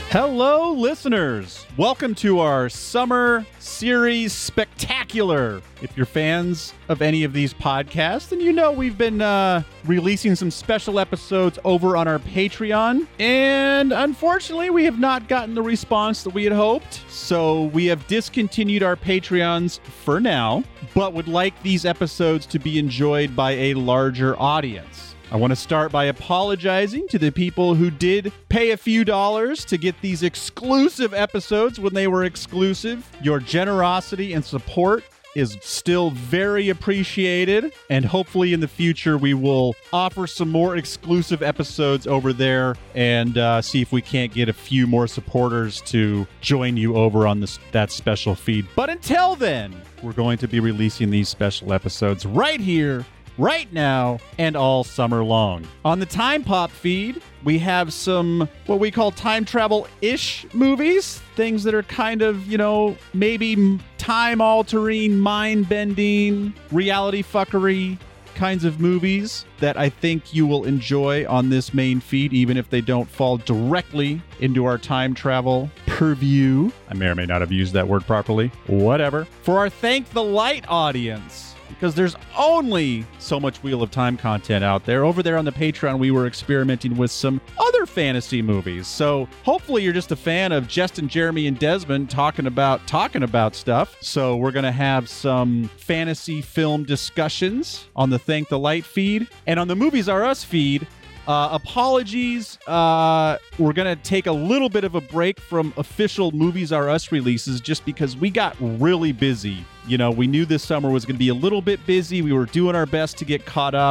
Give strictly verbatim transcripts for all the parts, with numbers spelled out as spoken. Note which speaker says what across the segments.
Speaker 1: Hello, listeners. Welcome to our summer series spectacular. If you're fans of any of these podcasts, then you know we've been uh, releasing some special episodes over on our Patreon. And unfortunately, we have not gotten the response that we had hoped. So we have discontinued our Patreons for now, but would like these episodes to be enjoyed by a larger audience. I want to start by apologizing to the people who did pay a few dollars to get these exclusive episodes when they were exclusive. Your generosity and support is still very appreciated, and hopefully in the future we will offer some more exclusive episodes over there and uh, see if we can't get a few more supporters to join you over on this that special feed. But until then, we're going to be releasing these special episodes right here, right now, and all summer long. On the Time Pop feed, we have some what we call time travel-ish movies, things that are kind of, you know, maybe time-altering, mind-bending, reality fuckery kinds of movies that I think you will enjoy on this main feed, even if they don't fall directly into our time travel purview. I may or may not have used that word properly. Whatever. For our Thank the Light audience, because there's only so much Wheel of Time content out there. Over there on the Patreon, we were experimenting with some other fantasy movies. So hopefully you're just a fan of Justin, Jeremy, and Desmond talking about talking about stuff. So we're going to have some fantasy film discussions on the Thank the Light feed. And on the Movies Are Us feed, Uh, apologies. Uh, we're going to take a little bit of a break from official Movies Are Us releases just because we got really busy. You know, we knew this summer was going to be a little bit busy. We were doing our best to get caught up,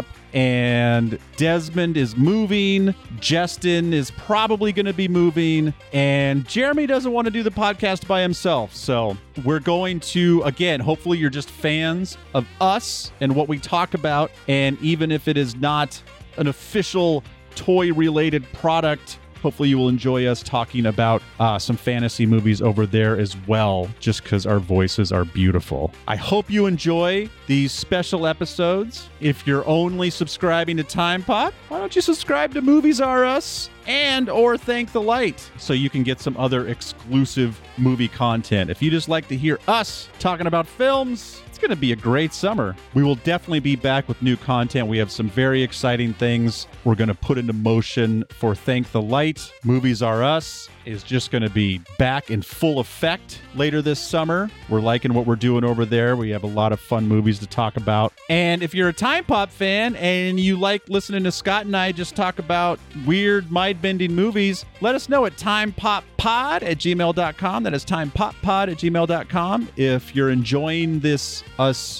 Speaker 1: and Desmond is moving. Justin is probably going to be moving, and Jeremy doesn't want to do the podcast by himself. So we're going to, again, hopefully you're just fans of us and what we talk about. And even if it is not an official toy-related product, hopefully you will enjoy us talking about uh, some fantasy movies over there as well, just because our voices are beautiful. I hope you enjoy these special episodes. If you're only subscribing to Time Pop, why don't you subscribe to Movies Are Us and or Thank the Light so you can get some other exclusive movie content. If you just like to hear us talking about films, it's going to be a great summer. We will definitely be back with new content. We have some very exciting things we're going to put into motion for Thank the Light. Movies Are Us is just going to be back in full effect later this summer. We're liking what we're doing over there. We have a lot of fun movies to talk about. And if you're a Time Pop fan and you like listening to Scott and I just talk about weird, mind-bending movies, let us know at timepoppod at gmail dot com. That is timepoppod at gmail dot com. If you're enjoying this, us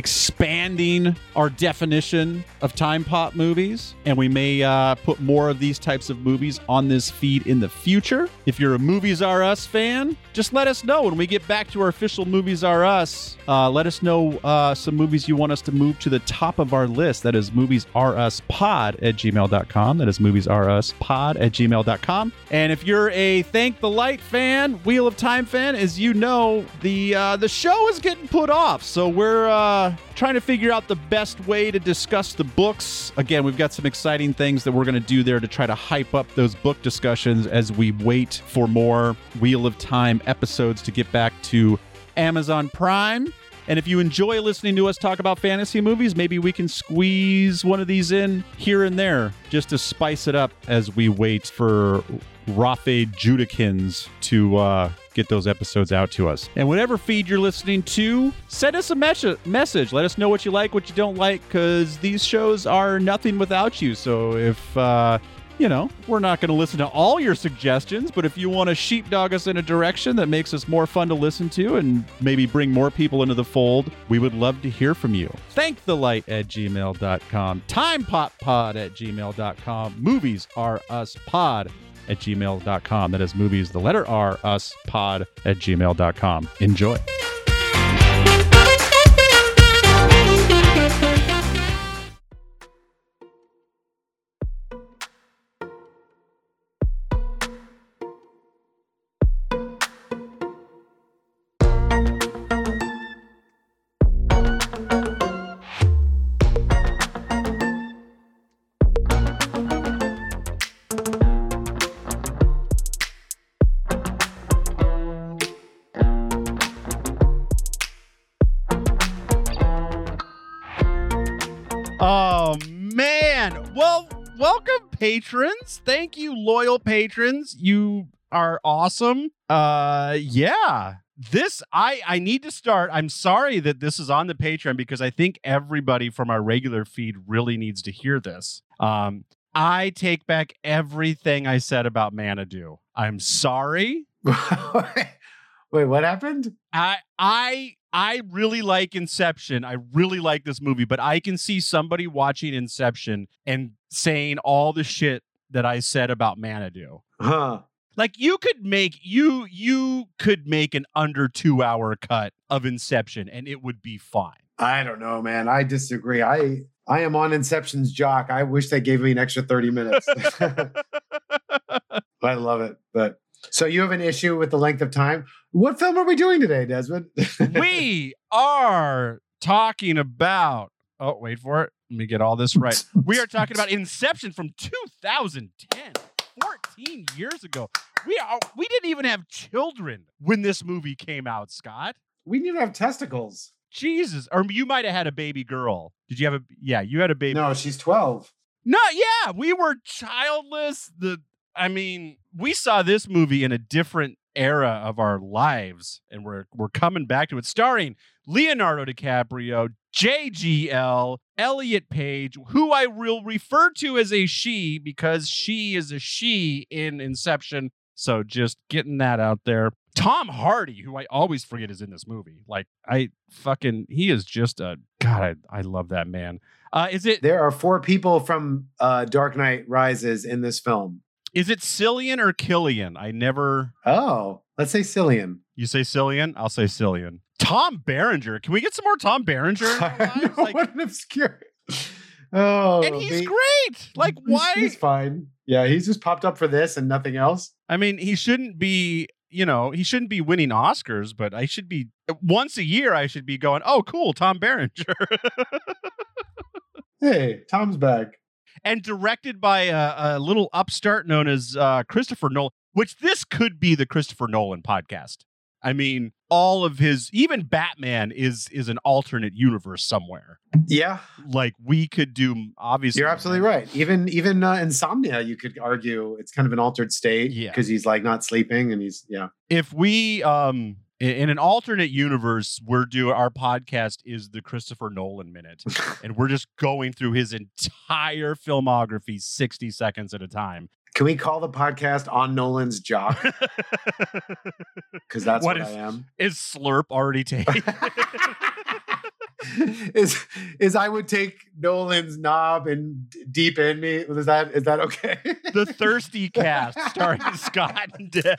Speaker 1: expanding our definition of time pop movies, and we may uh, put more of these types of movies on this feed in the future. If you're a Movies Are Us fan, just let us know when we get back to our official Movies Are Us. Uh, let us know uh, some movies you want us to move to the top of our list. That is movies are us pod at gmail dot com. That is movies are us pod at gmail dot com. And if you're a Thank the Light fan, Wheel of Time fan, as you know, the uh, the show is getting put off. So we're uh, trying to figure out the best way to discuss the books. Again, we've got some exciting things that we're going to do there to try to hype up those book discussions as we wait for more Wheel of Time episodes to get back to Amazon Prime. And if you enjoy listening to us talk about fantasy movies, maybe we can squeeze one of these in here and there just to spice it up as we wait for Rafe Judikins to uh, get those episodes out to us. And whatever feed you're listening to, send us a mes- message. Let us know what you like, what you don't like, because these shows are nothing without you. So if... Uh, You know, we're not going to listen to all your suggestions, but if you want to sheepdog us in a direction that makes us more fun to listen to and maybe bring more people into the fold, we would love to hear from you. Thank the light at gmail dot com, timepoppod at gmail dot com, movies are us pod at gmail dot com. That is movies, the letter R, us, pod at gmail dot com. Enjoy. Oh, man. Well, welcome, patrons. Thank you, loyal patrons. You are awesome. Uh, yeah. This, I, I need to start. I'm sorry that this is on the Patreon because I think everybody from our regular feed really needs to hear this. Um, I take back everything I said about Manadoo. I'm sorry.
Speaker 2: Wait, what happened?
Speaker 1: I, I, I really like Inception. I really like this movie, but I can see somebody watching Inception and saying all the shit that I said about Manadoo.
Speaker 2: Huh.
Speaker 1: Like you could make you you could make an under two hour cut of Inception and it would be fine.
Speaker 2: I don't know, man. I disagree. I I am on Inception's jock. I wish they gave me an extra thirty minutes. I love it. But so you have an issue with the length of time. What film are we doing today, Desmond?
Speaker 1: We are talking about oh, wait for it. Let me get all this right. We are talking about Inception from two thousand ten. fourteen years ago. We are we didn't even have children when this movie came out, Scott.
Speaker 2: We need to have testicles.
Speaker 1: Jesus. Or you might have had a baby girl. Did you have a yeah, you had a baby.
Speaker 2: No, she's twelve.
Speaker 1: No, yeah, we were childless. The I mean, we saw this movie in a different era of our lives, and we're we're coming back to it, starring Leonardo DiCaprio, J G L, Elliot Page, who I will refer to as a she because she is a she in Inception. So just getting that out there. Tom Hardy, who I always forget is in this movie. Like I fucking, he is just a God. I, I love that man. Uh, is it?
Speaker 2: There are four people from uh, Dark Knight Rises in this film.
Speaker 1: Is it Cillian or Killian? I never.
Speaker 2: Oh, let's say Cillian.
Speaker 1: You say Cillian? I'll say Cillian. Tom Berenger. Can we get some more Tom Berenger?
Speaker 2: I know, like, what an obscure. Oh,
Speaker 1: and he's
Speaker 2: he,
Speaker 1: great. Like,
Speaker 2: he's,
Speaker 1: why?
Speaker 2: He's fine. Yeah, he's just popped up for this and nothing else.
Speaker 1: I mean, he shouldn't be, you know, he shouldn't be winning Oscars, but I should be, once a year, I should be going, oh, cool, Tom Berenger.
Speaker 2: Hey, Tom's back.
Speaker 1: And directed by a, a little upstart known as uh, Christopher Nolan, which this could be the Christopher Nolan podcast. I mean, all of his, even Batman is is an alternate universe somewhere.
Speaker 2: Yeah.
Speaker 1: Like we could do, obviously.
Speaker 2: You're absolutely right. Even even uh, Insomnia, you could argue it's kind of an altered state because yeah. he's like not sleeping and he's, yeah.
Speaker 1: If we, um, in, in an alternate universe, we're doing, our podcast is the Christopher Nolan Minute. And we're just going through his entire filmography sixty seconds at a time.
Speaker 2: Can we call the podcast On Nolan's Jock? Because that's what, what
Speaker 1: is,
Speaker 2: I am.
Speaker 1: Is Slurp already taken?
Speaker 2: is is I would take Nolan's knob and deep in me. Is that is that okay?
Speaker 1: The Thirsty Cast starring Scott and Des.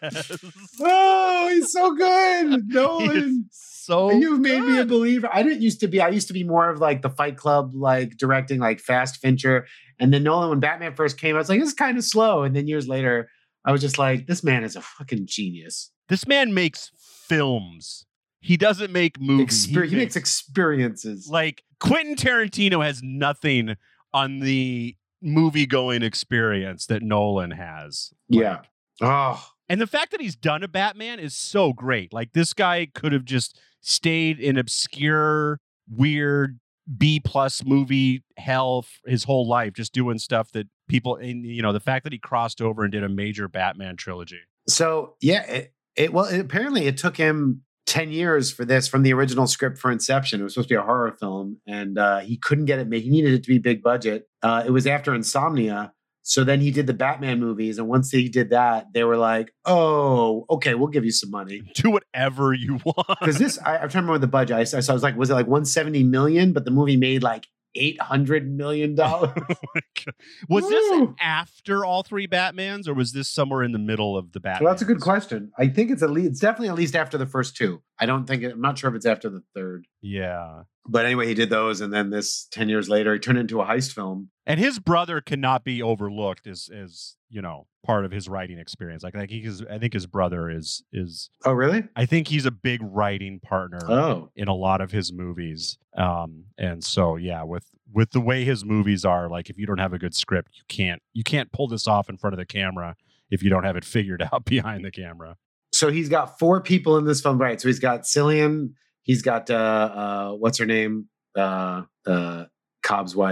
Speaker 2: Oh, he's so good, Nolan.
Speaker 1: So
Speaker 2: you've made
Speaker 1: good.
Speaker 2: me a believer. I didn't used to be. I used to be more of like the Fight Club, like directing, like Fast Fincher. And then Nolan, when Batman first came, I was like, this is kind of slow. And then years later, I was just like, this man is a fucking genius.
Speaker 1: This man makes films. He doesn't make movies.
Speaker 2: Exper- he, makes, he makes experiences.
Speaker 1: Like Quentin Tarantino has nothing on the movie-going experience that Nolan has. Like,
Speaker 2: yeah. Oh.
Speaker 1: And the fact that he's done a Batman is so great. Like this guy could have just stayed in obscure, weird B plus movie hell his whole life, just doing stuff that people, and you know, the fact that he crossed over and did a major Batman trilogy.
Speaker 2: So yeah, it, it well, it, apparently it took him ten years for this from the original script for Inception. It was supposed to be a horror film, and uh, he couldn't get it made. He needed it to be big budget. Uh, it was after Insomnia. So then he did the Batman movies. And once he did that, they were like, oh, okay, we'll give you some money.
Speaker 1: Do whatever you want.
Speaker 2: Because this, I, I'm trying to remember the budget. I, I, so I was like, was it like one hundred seventy million? But the movie made like eight hundred million dollars.
Speaker 1: Oh my God. Was Woo. This after all three Batmans or was this somewhere in the middle of the Batman?
Speaker 2: Well, that's a good question. I think it's at least, it's definitely at least after the first two. I don't think, it, I'm not sure if it's after the third.
Speaker 1: Yeah.
Speaker 2: But anyway, he did those. And then this ten years later, he turned it into a heist film.
Speaker 1: And his brother cannot be overlooked as, as you know, part of his writing experience. Like, like he is, I think his brother is, is.
Speaker 2: Oh, really?
Speaker 1: I think he's a big writing partner
Speaker 2: oh.
Speaker 1: in a lot of his movies. Um, and so, yeah, with, with the way his movies are, like, if you don't have a good script, you can't, you can't pull this off in front of the camera if you don't have it figured out behind the camera.
Speaker 2: So he's got four people in this film, right? So he's got Cillian. He's got, uh, uh, what's her name? Uh, uh, Cobb's wife.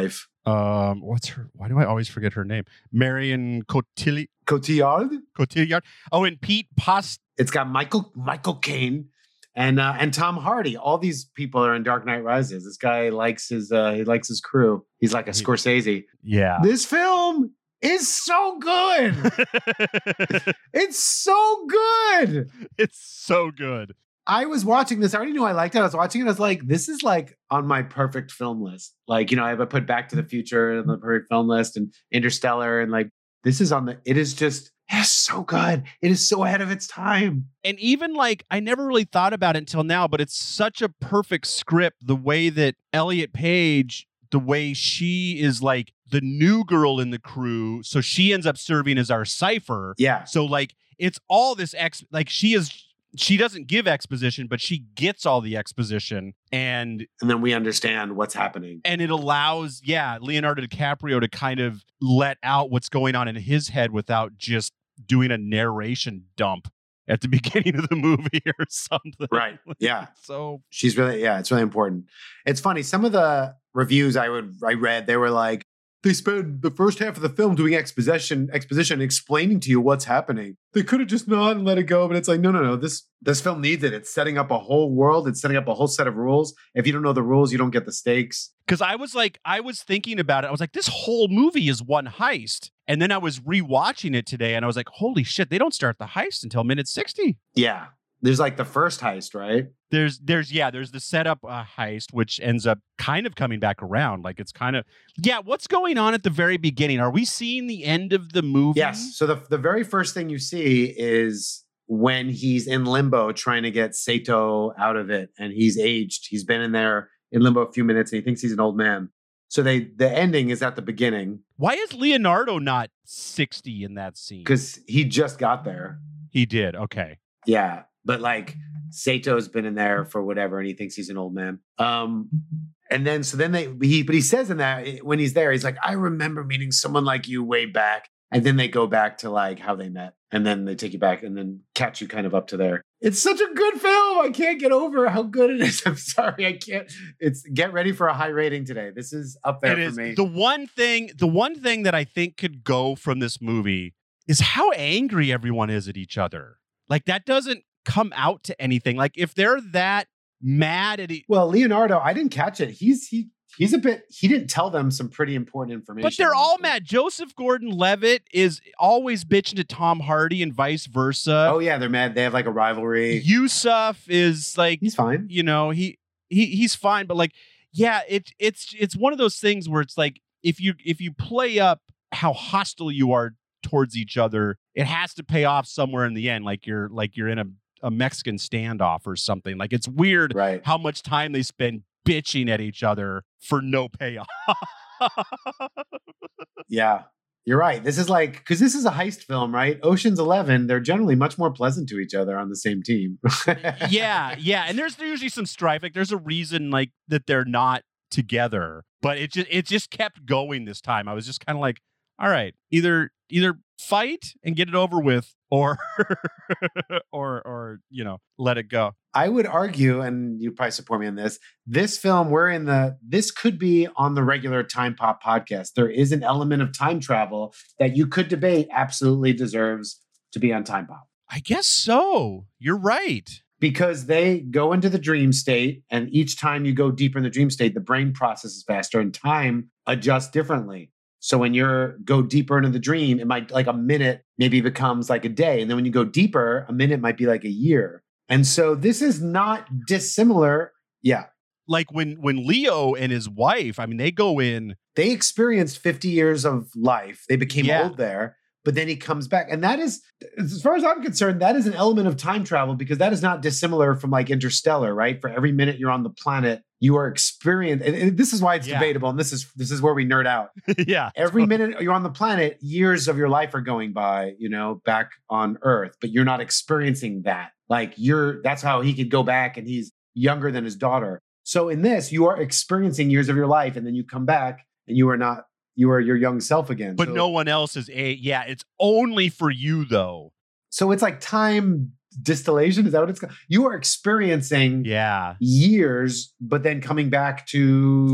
Speaker 1: Um, what's her? Why do I always forget her name? Marion Cotillard.
Speaker 2: Cotillard.
Speaker 1: Cotillard. Oh, and Pete Post.
Speaker 2: It's got Michael Michael Caine and uh, and Tom Hardy. All these people are in Dark Knight Rises. This guy likes his uh, he likes his crew. He's like a Scorsese.
Speaker 1: Yeah.
Speaker 2: This film is so good. It's so good.
Speaker 1: It's so good.
Speaker 2: I was watching this. I already knew I liked it. I was watching it. I was like, this is like on my perfect film list. Like, you know, I have put Back to the Future on the perfect film list and Interstellar. And like, this is on the, it is just, it's so good. It is so ahead of its time.
Speaker 1: And even like, I never really thought about it until now, but it's such a perfect script. The way that Elliot Page, the way she is like the new girl in the crew. So she ends up serving as our Cypher.
Speaker 2: Yeah.
Speaker 1: So like, it's all this ex, like she is, she doesn't give exposition, but she gets all the exposition. And
Speaker 2: and then we understand what's happening.
Speaker 1: And it allows, yeah, Leonardo DiCaprio to kind of let out what's going on in his head without just doing a narration dump at the beginning of the movie or something.
Speaker 2: Right. Yeah.
Speaker 1: So
Speaker 2: she's really, yeah, it's really important. It's funny. Some of the reviews I would, I read, they were like, they spend the first half of the film doing exposition, exposition, explaining to you what's happening. They could have just not and let it go, but it's like, no, no, no. This this film needs it. It's setting up a whole world. It's setting up a whole set of rules. If you don't know the rules, you don't get the stakes.
Speaker 1: Because I was like, I was thinking about it. I was like, this whole movie is one heist. And then I was rewatching it today, and I was like, holy shit, they don't start the heist until minute sixty.
Speaker 2: Yeah. There's like the first heist, right?
Speaker 1: There's, there's, yeah, there's the setup uh, heist, which ends up kind of coming back around. Like it's kind of, yeah, what's going on at the very beginning? Are we seeing the end of the movie?
Speaker 2: Yes. So the, the very first thing you see is when he's in limbo trying to get Sato out of it, and he's aged. He's been in there in limbo a few minutes, and he thinks he's an old man. So they, the ending is at the beginning.
Speaker 1: Why is Leonardo not sixty in that scene?
Speaker 2: Because he just got there.
Speaker 1: He did. Okay.
Speaker 2: Yeah. But like Sato's been in there for whatever, and he thinks he's an old man. Um, and then so then they he but he says in that when he's there, he's like, I remember meeting someone like you way back. And then they go back to like how they met, and then they take you back and then catch you kind of up to there. It's such a good film. I can't get over how good it is. I'm sorry, I can't. It's get ready for a high rating today. This is up there
Speaker 1: it
Speaker 2: for
Speaker 1: is.
Speaker 2: me.
Speaker 1: The one thing, the one thing that I think could go from this movie is how angry everyone is at each other. Like that doesn't come out to anything. Like if they're that mad at each
Speaker 2: well, Leonardo, I didn't catch it. He's he he's a bit he didn't tell them some pretty important information.
Speaker 1: But they're all mad. Joseph Gordon-Levitt is always bitching to Tom Hardy and vice versa.
Speaker 2: Oh yeah, they're mad. They have like a rivalry.
Speaker 1: Yusuf is like
Speaker 2: he's fine.
Speaker 1: You know, he he he's fine, but like yeah, it it's it's one of those things where it's like if you if you play up how hostile you are towards each other, it has to pay off somewhere in the end. Like you're like you're in a a Mexican standoff or something. Like it's weird
Speaker 2: right.
Speaker 1: how much time they spend bitching at each other for no payoff.
Speaker 2: Yeah, you're right. This is like, because this is a heist film, right? Ocean's Eleven, they're generally much more pleasant to each other on the same team.
Speaker 1: yeah, yeah. And there's usually some strife. Like there's a reason like that they're not together. But it just it just kept going this time. I was just kind of like, all right, either either fight and get it over with, or or or you know, let it go.
Speaker 2: I would argue, and you probably support me on this, this film, we're in the, this could be on the regular Time Pop podcast. There is an element of time travel that you could debate absolutely deserves to be on Time Pop.
Speaker 1: I guess so. You're right.
Speaker 2: Because they go into the dream state, and each time you go deeper in the dream state, the brain processes faster and time adjusts differently. So when you're go deeper into the dream, it might like a minute maybe becomes like a day. And then when you go deeper, a minute might be like a year. And so this is not dissimilar. Yeah.
Speaker 1: Like when when Leo and his wife, I mean, they go in.
Speaker 2: They experienced fifty years of life. They became
Speaker 1: yeah.
Speaker 2: old there, but then he comes back. And that is, as far as I'm concerned, that is an element of time travel, because that is not dissimilar from like Interstellar, right? For every minute you're on the planet, you are experiencing, and, and this is why it's
Speaker 1: yeah.
Speaker 2: debatable. And this is this is where we nerd out.
Speaker 1: yeah.
Speaker 2: Every minute you're on the planet, years of your life are going by, you know, back on Earth, but you're not experiencing that. Like you're, that's how he could go back, and he's younger than his daughter. So in this, you are experiencing years of your life, and then you come back and you are not, you are your young self again.
Speaker 1: But
Speaker 2: so,
Speaker 1: no one else is a, yeah, it's only for you though.
Speaker 2: So it's like time distillation. Is that what it's called? You are experiencing
Speaker 1: yeah.
Speaker 2: years, but then coming back to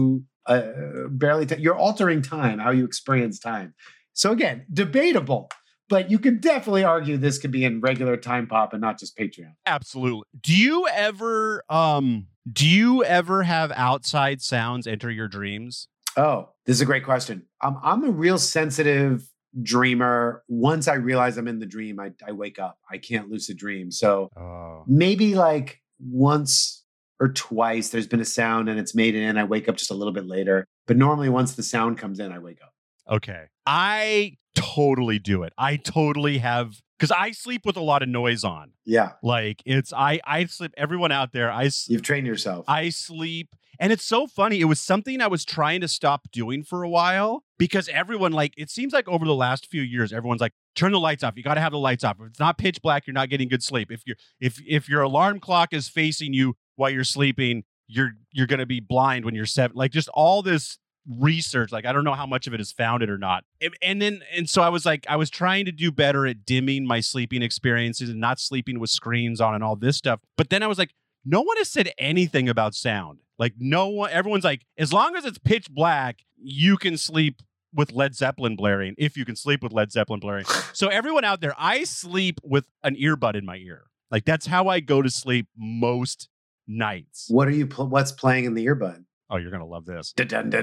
Speaker 2: uh, barely. T- you're altering time, how you experience time. So again, debatable. But you could definitely argue this could be in regular Time Pop and not just Patreon.
Speaker 3: Absolutely. Do you ever um do you ever have outside sounds enter your dreams?
Speaker 2: Oh, this is a great question. Um, I'm a real sensitive dreamer. Once I realize I'm in the dream, I, I wake up. I can't lucid dream. So
Speaker 3: Oh.
Speaker 2: maybe like once or twice there's been a sound and it's made in. I wake up just a little bit later. But normally once the sound comes in, I wake up.
Speaker 3: Okay. I totally do it. I totally have, because I sleep with a lot of noise on.
Speaker 2: Yeah.
Speaker 3: Like it's, I, I sleep, everyone out there, I,
Speaker 2: You've trained yourself.
Speaker 3: I sleep. And it's so funny. It was something I was trying to stop doing for a while because everyone, like, it seems like over the last few years, everyone's like, turn the lights off. You got to have the lights off. If it's not pitch black, you're not getting good sleep. If you're, if, if your alarm clock is facing you while you're sleeping, you're, you're going to be blind when you're seven. Like just all this research, like I don't know how much of it is founded or not. And, and then and so I was like I was trying to do better at dimming my sleeping experiences and not sleeping with screens on and all this stuff. But then I was like, no one has said anything about sound. Like no one, everyone's like, as long as it's pitch black, you can sleep with Led Zeppelin blaring, if you can sleep with Led Zeppelin blaring. So everyone out there, I sleep with an earbud in my ear. Like that's how I go to sleep most nights.
Speaker 2: What are you pl- what's playing in the earbud?
Speaker 3: Oh, you're going to love this.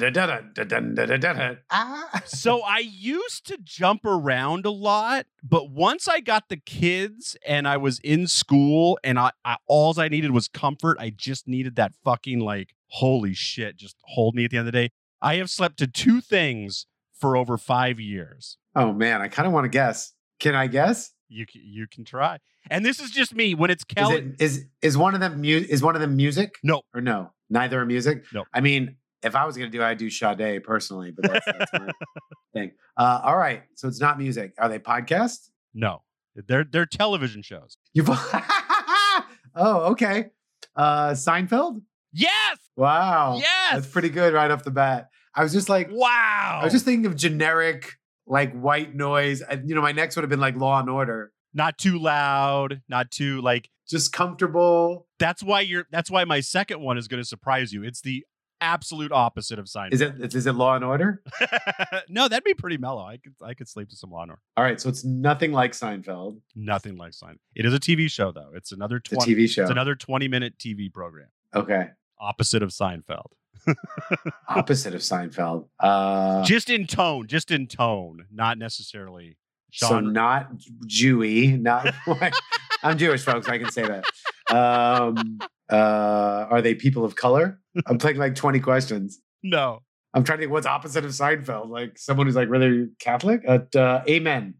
Speaker 2: Ah.
Speaker 3: So I used to jump around a lot, but once I got the kids and I was in school and I, I all I needed was comfort, I just needed that fucking like, holy shit, just hold me at the end of the day. I have slept to two things for over five years.
Speaker 2: Oh man, I kind of want to guess. Can I guess?
Speaker 3: You can, you can try. And this is just me when it's Kelly.
Speaker 2: Is, it, is is one of them mu- is one of them music?
Speaker 3: No.
Speaker 2: Or no? Neither are music?
Speaker 3: No.
Speaker 2: I mean, if I was going to do it, I'd do Sade personally, but that's, that's my thing. Uh, all right. So it's not music. Are they podcasts?
Speaker 3: No. They're they're television shows.
Speaker 2: You Oh, okay. Uh, Seinfeld?
Speaker 3: Yes!
Speaker 2: Wow.
Speaker 3: Yes!
Speaker 2: That's pretty good right off the bat. I was just like,
Speaker 3: wow.
Speaker 2: I was just thinking of generic, like white noise. I, you know, my next would have been like Law and Order.
Speaker 3: Not too loud, not too like
Speaker 2: just comfortable.
Speaker 3: That's why you're that's why my second one is going to surprise you. It's the absolute opposite of Seinfeld.
Speaker 2: Is it is it Law and Order?
Speaker 3: No, that'd be pretty mellow. I could I could sleep to some Law and Order.
Speaker 2: All right, so it's nothing like Seinfeld.
Speaker 3: Nothing like Seinfeld. It is a T V show though. It's another twenty,
Speaker 2: it's a T V show.
Speaker 3: It's another twenty minute T V program.
Speaker 2: Okay.
Speaker 3: Opposite of Seinfeld.
Speaker 2: Opposite of Seinfeld. Uh,
Speaker 3: just in tone, just in tone, not necessarily genre.
Speaker 2: So not Jewy, not I'm Jewish, folks. I can say that. Um, uh, are they people of color? I'm playing like twenty questions.
Speaker 3: No.
Speaker 2: I'm trying to think what's opposite of Seinfeld. Like someone who's like really Catholic? Uh, uh, amen.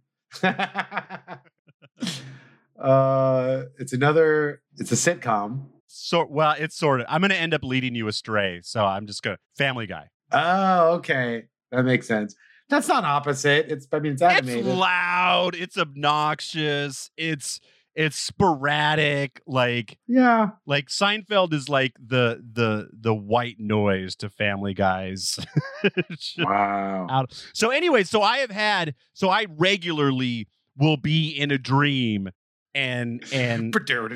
Speaker 2: uh, it's another, it's a sitcom.
Speaker 3: So, well, it's sort of, I'm going to end up leading you astray. So I'm just going to, Family Guy.
Speaker 2: Oh, okay. That makes sense. That's not opposite. It's, I mean, it's animated.
Speaker 3: It's loud. It's obnoxious. It's, it's sporadic. Like,
Speaker 2: yeah.
Speaker 3: Like Seinfeld is like the, the, the white noise to Family Guys.
Speaker 2: Wow.
Speaker 3: Out. So anyway, so I have had, so I regularly will be in a dream and, and,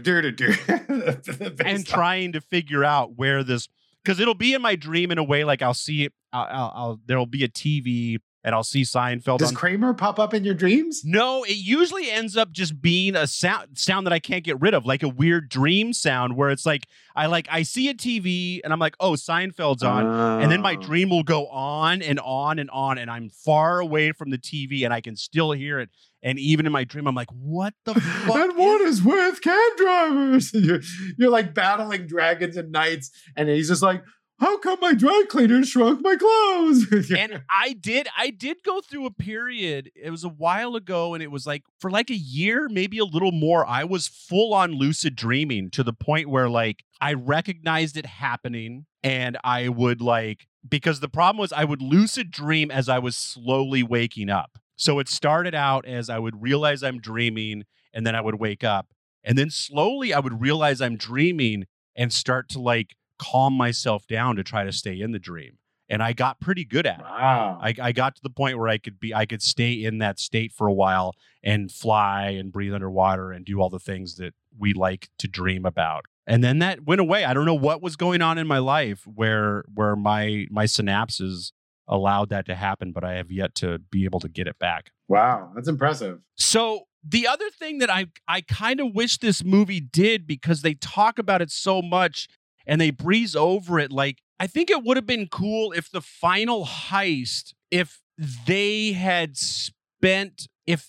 Speaker 3: and trying to figure out where this, because it'll be in my dream in a way like I'll see it, I'll, I'll, I'll there'll be a T V and I'll see Seinfeld.
Speaker 2: Does
Speaker 3: on...
Speaker 2: Kramer pop up in your dreams?
Speaker 3: No, it usually ends up just being a sound sound that I can't get rid of, like a weird dream sound where it's like I like I see a T V and I'm like, oh, Seinfeld's on,
Speaker 2: oh.
Speaker 3: and then my dream will go on and on and on, and I'm far away from the T V and I can still hear it. And even in my dream, I'm like, what the fuck?
Speaker 2: And what is, is with cab drivers? You're, you're like battling dragons and knights, and he's just like, how come my dry cleaner shrunk my clothes?
Speaker 3: And I did, I did go through a period. It was a while ago, and it was like for like a year, maybe a little more. I was full on lucid dreaming to the point where like I recognized it happening, and I would like, because the problem was I would lucid dream as I was slowly waking up. So it started out as I would realize I'm dreaming, and then I would wake up, and then slowly I would realize I'm dreaming and start to like calm myself down to try to stay in the dream. And I got pretty good at it.
Speaker 2: Wow.
Speaker 3: I, I got to the point where I could be, I could stay in that state for a while and fly and breathe underwater and do all the things that we like to dream about. And then that went away. I don't know what was going on in my life where where my my synapses allowed that to happen, but I have yet to be able to get it back.
Speaker 2: Wow, that's impressive.
Speaker 3: So the other thing that I I kind of wish this movie did, because they talk about it so much and they breeze over it, like, I think it would have been cool if the final heist, if they had spent, if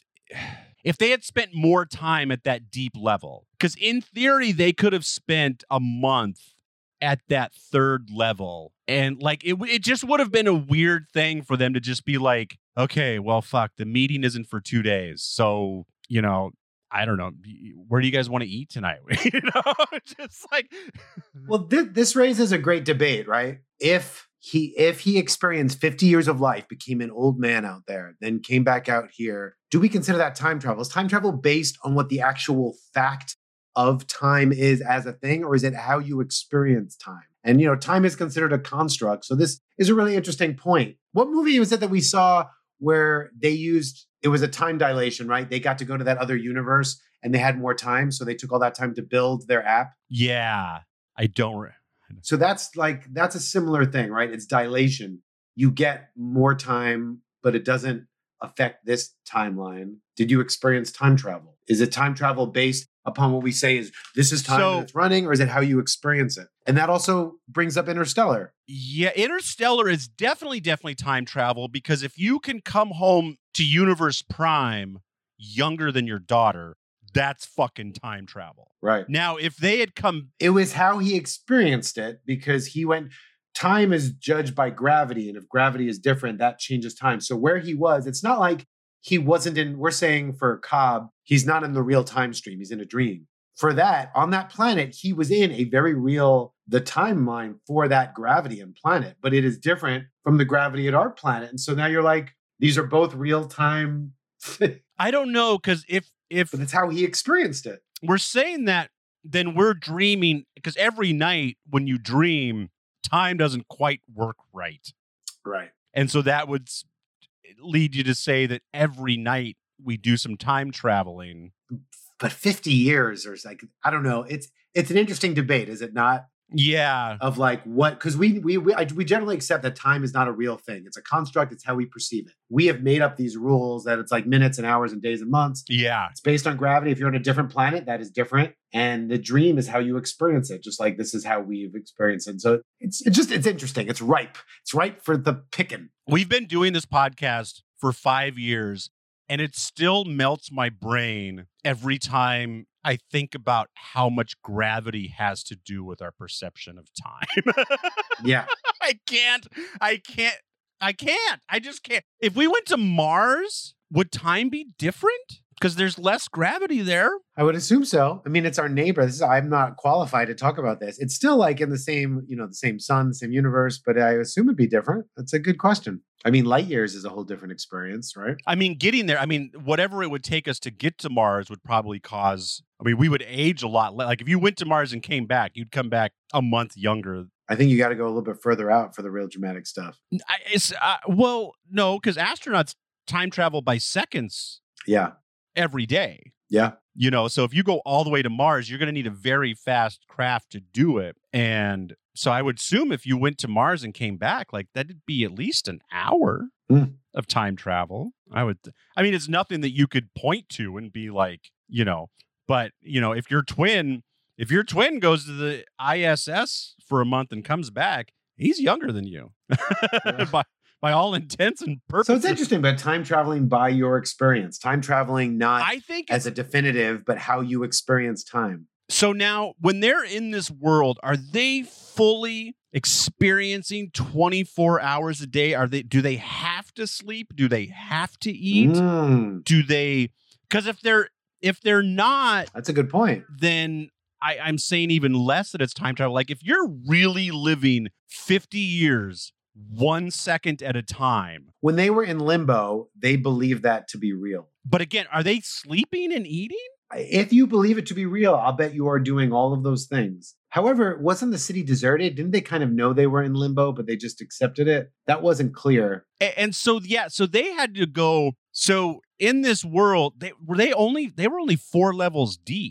Speaker 3: if they had spent more time at that deep level. Because in theory, they could have spent a month at that third level. And like, it, it just would have been a weird thing for them to just be like, okay, well, fuck, the meeting isn't for two days. So, you know, I don't know. Where do you guys want to eat tonight? you know, just like.
Speaker 2: Well, th- this raises a great debate, right? If he if he experienced fifty years of life, became an old man out there, then came back out here, do we consider that time travel? Is time travel based on what the actual fact of time is as a thing, or is it how you experience time? And, you know, time is considered a construct. So this is a really interesting point. What movie was it that we saw where they used, it was a time dilation, right? They got to go to that other universe and they had more time. So they took all that time to build their app.
Speaker 3: Yeah, I don't. Re-
Speaker 2: So that's like, that's a similar thing, right? It's dilation. You get more time, but it doesn't affect this timeline. Did you experience time travel? Is it time travel based upon what we say is this is time
Speaker 3: So-
Speaker 2: and it's running, or is it how you experience it? And that also brings up Interstellar.
Speaker 3: Yeah, Interstellar is definitely, definitely time travel, because if you can come home to Universe Prime younger than your daughter, that's fucking time travel.
Speaker 2: Right.
Speaker 3: Now, if they had come,
Speaker 2: It was how he experienced it, because he went, time is judged by gravity. And if gravity is different, that changes time. So where he was, it's not like he wasn't in, we're saying for Cobb, he's not in the real time stream. He's in a dream. For that, on that planet, he was in a very real, the timeline for that gravity and planet, but it is different from the gravity at our planet. And so now you're like, these are both real time, but
Speaker 3: I don't know, because if if
Speaker 2: it's how he experienced it.
Speaker 3: we're saying that, then we're dreaming, because every night when you dream, time doesn't quite work right.
Speaker 2: Right.
Speaker 3: And so that would s- lead you to say that every night we do some time traveling.
Speaker 2: But fifty years or like, I don't know. It's, it's an interesting debate, is it not?
Speaker 3: Yeah.
Speaker 2: Of like what, because we we we, I, we generally accept that time is not a real thing. It's a construct. It's how we perceive it. We have made up these rules that it's like minutes and hours and days and months.
Speaker 3: Yeah.
Speaker 2: It's based on gravity. If you're on a different planet, that is different. And the dream is how you experience it. Just like this is how we've experienced it. So it's it's just it's interesting. It's ripe. It's ripe for the picking.
Speaker 3: We've been doing this podcast for five years, and it still melts my brain every time I think about how much gravity has to do with our perception of time.
Speaker 2: Yeah.
Speaker 3: I can't, I can't, I can't. I just can't. If we went to Mars, would time be different? Because there's less gravity there.
Speaker 2: I would assume so. I mean, it's our neighbor. This is, I'm not qualified to talk about this. It's still like in the same, you know, the same sun, the same universe, but I assume it'd be different. That's a good question. I mean, light years is a whole different experience, right?
Speaker 3: I mean, getting there, I mean, whatever it would take us to get to Mars would probably cause, I mean, we would age a lot. Like if you went to Mars and came back, you'd come back a month younger.
Speaker 2: I think you got to go a little bit further out for the real dramatic stuff.
Speaker 3: I, it's, uh, well, no, because astronauts time travel by seconds
Speaker 2: Yeah.
Speaker 3: every day.
Speaker 2: Yeah.
Speaker 3: You know, so if you go all the way to Mars, you're going to need a very fast craft to do it. And so I would assume if you went to Mars and came back, like that'd be at least an hour
Speaker 2: Mm.
Speaker 3: of time travel. I would, I mean, it's nothing that you could point to and be like, you know, but, you know, if your twin, if your twin goes to the I S S for a month and comes back, he's younger than you
Speaker 2: Yeah.
Speaker 3: by, by all intents and purposes.
Speaker 2: So it's interesting, but time traveling by your experience, time traveling not
Speaker 3: I think
Speaker 2: as a definitive, but how you experience time.
Speaker 3: So now, when they're in this world, are they fully experiencing twenty-four hours a day? Are they? Do they have to sleep? Do they have to eat?
Speaker 2: Mm,
Speaker 3: Do they? Because if they're if they're not,
Speaker 2: that's a good point.
Speaker 3: then I, I'm saying even less that it's time travel. Like if you're really living fifty years, one second at a time.
Speaker 2: When they were in limbo, they believed that to be real.
Speaker 3: But again, are they sleeping and eating?
Speaker 2: If you believe it to be real, I'll bet you are doing all of those things. However, wasn't the city deserted? Didn't they kind of know they were in limbo, but they just accepted it? That wasn't clear.
Speaker 3: A- And so yeah, so they had to go. So in this world, they were they only they were only four levels deep.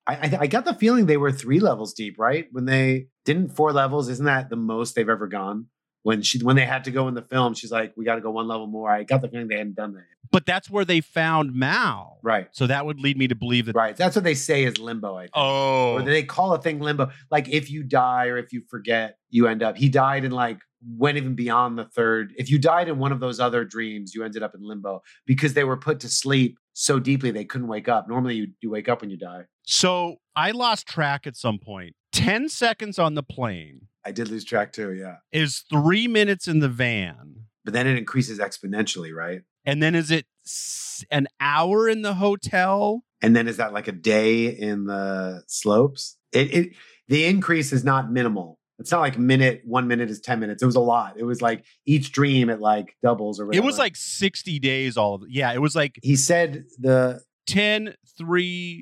Speaker 2: I, I I got the feeling they were three levels deep, right? When they didn't four levels, isn't that the most they've ever gone? When she when they had to go in the film, she's like, "We got to go one level more." I got the feeling they hadn't done that.
Speaker 3: But that's where they found Mao.
Speaker 2: Right.
Speaker 3: So that would lead me to believe that.
Speaker 2: Right. That's what they say is limbo, I think.
Speaker 3: Oh.
Speaker 2: Or they call a thing limbo. Like if you die or if you forget, you end up. He died in like, went even beyond the third. If you died in one of those other dreams, you ended up in limbo because they were put to sleep so deeply they couldn't wake up. Normally you, you wake up when you die.
Speaker 3: So I lost track at some point. ten seconds on the plane.
Speaker 2: I did lose track too, yeah.
Speaker 3: Is three minutes in the van.
Speaker 2: But then it increases exponentially, right?
Speaker 3: And then is it s- an hour in the hotel?
Speaker 2: And then is that like a day in the slopes? It, it the increase is not minimal. It's not like minute, one minute is ten minutes. It was a lot. It was like each dream it like doubles or whatever.
Speaker 3: It was like sixty days all of it. Yeah, it was like
Speaker 2: he said the
Speaker 3: ten, three,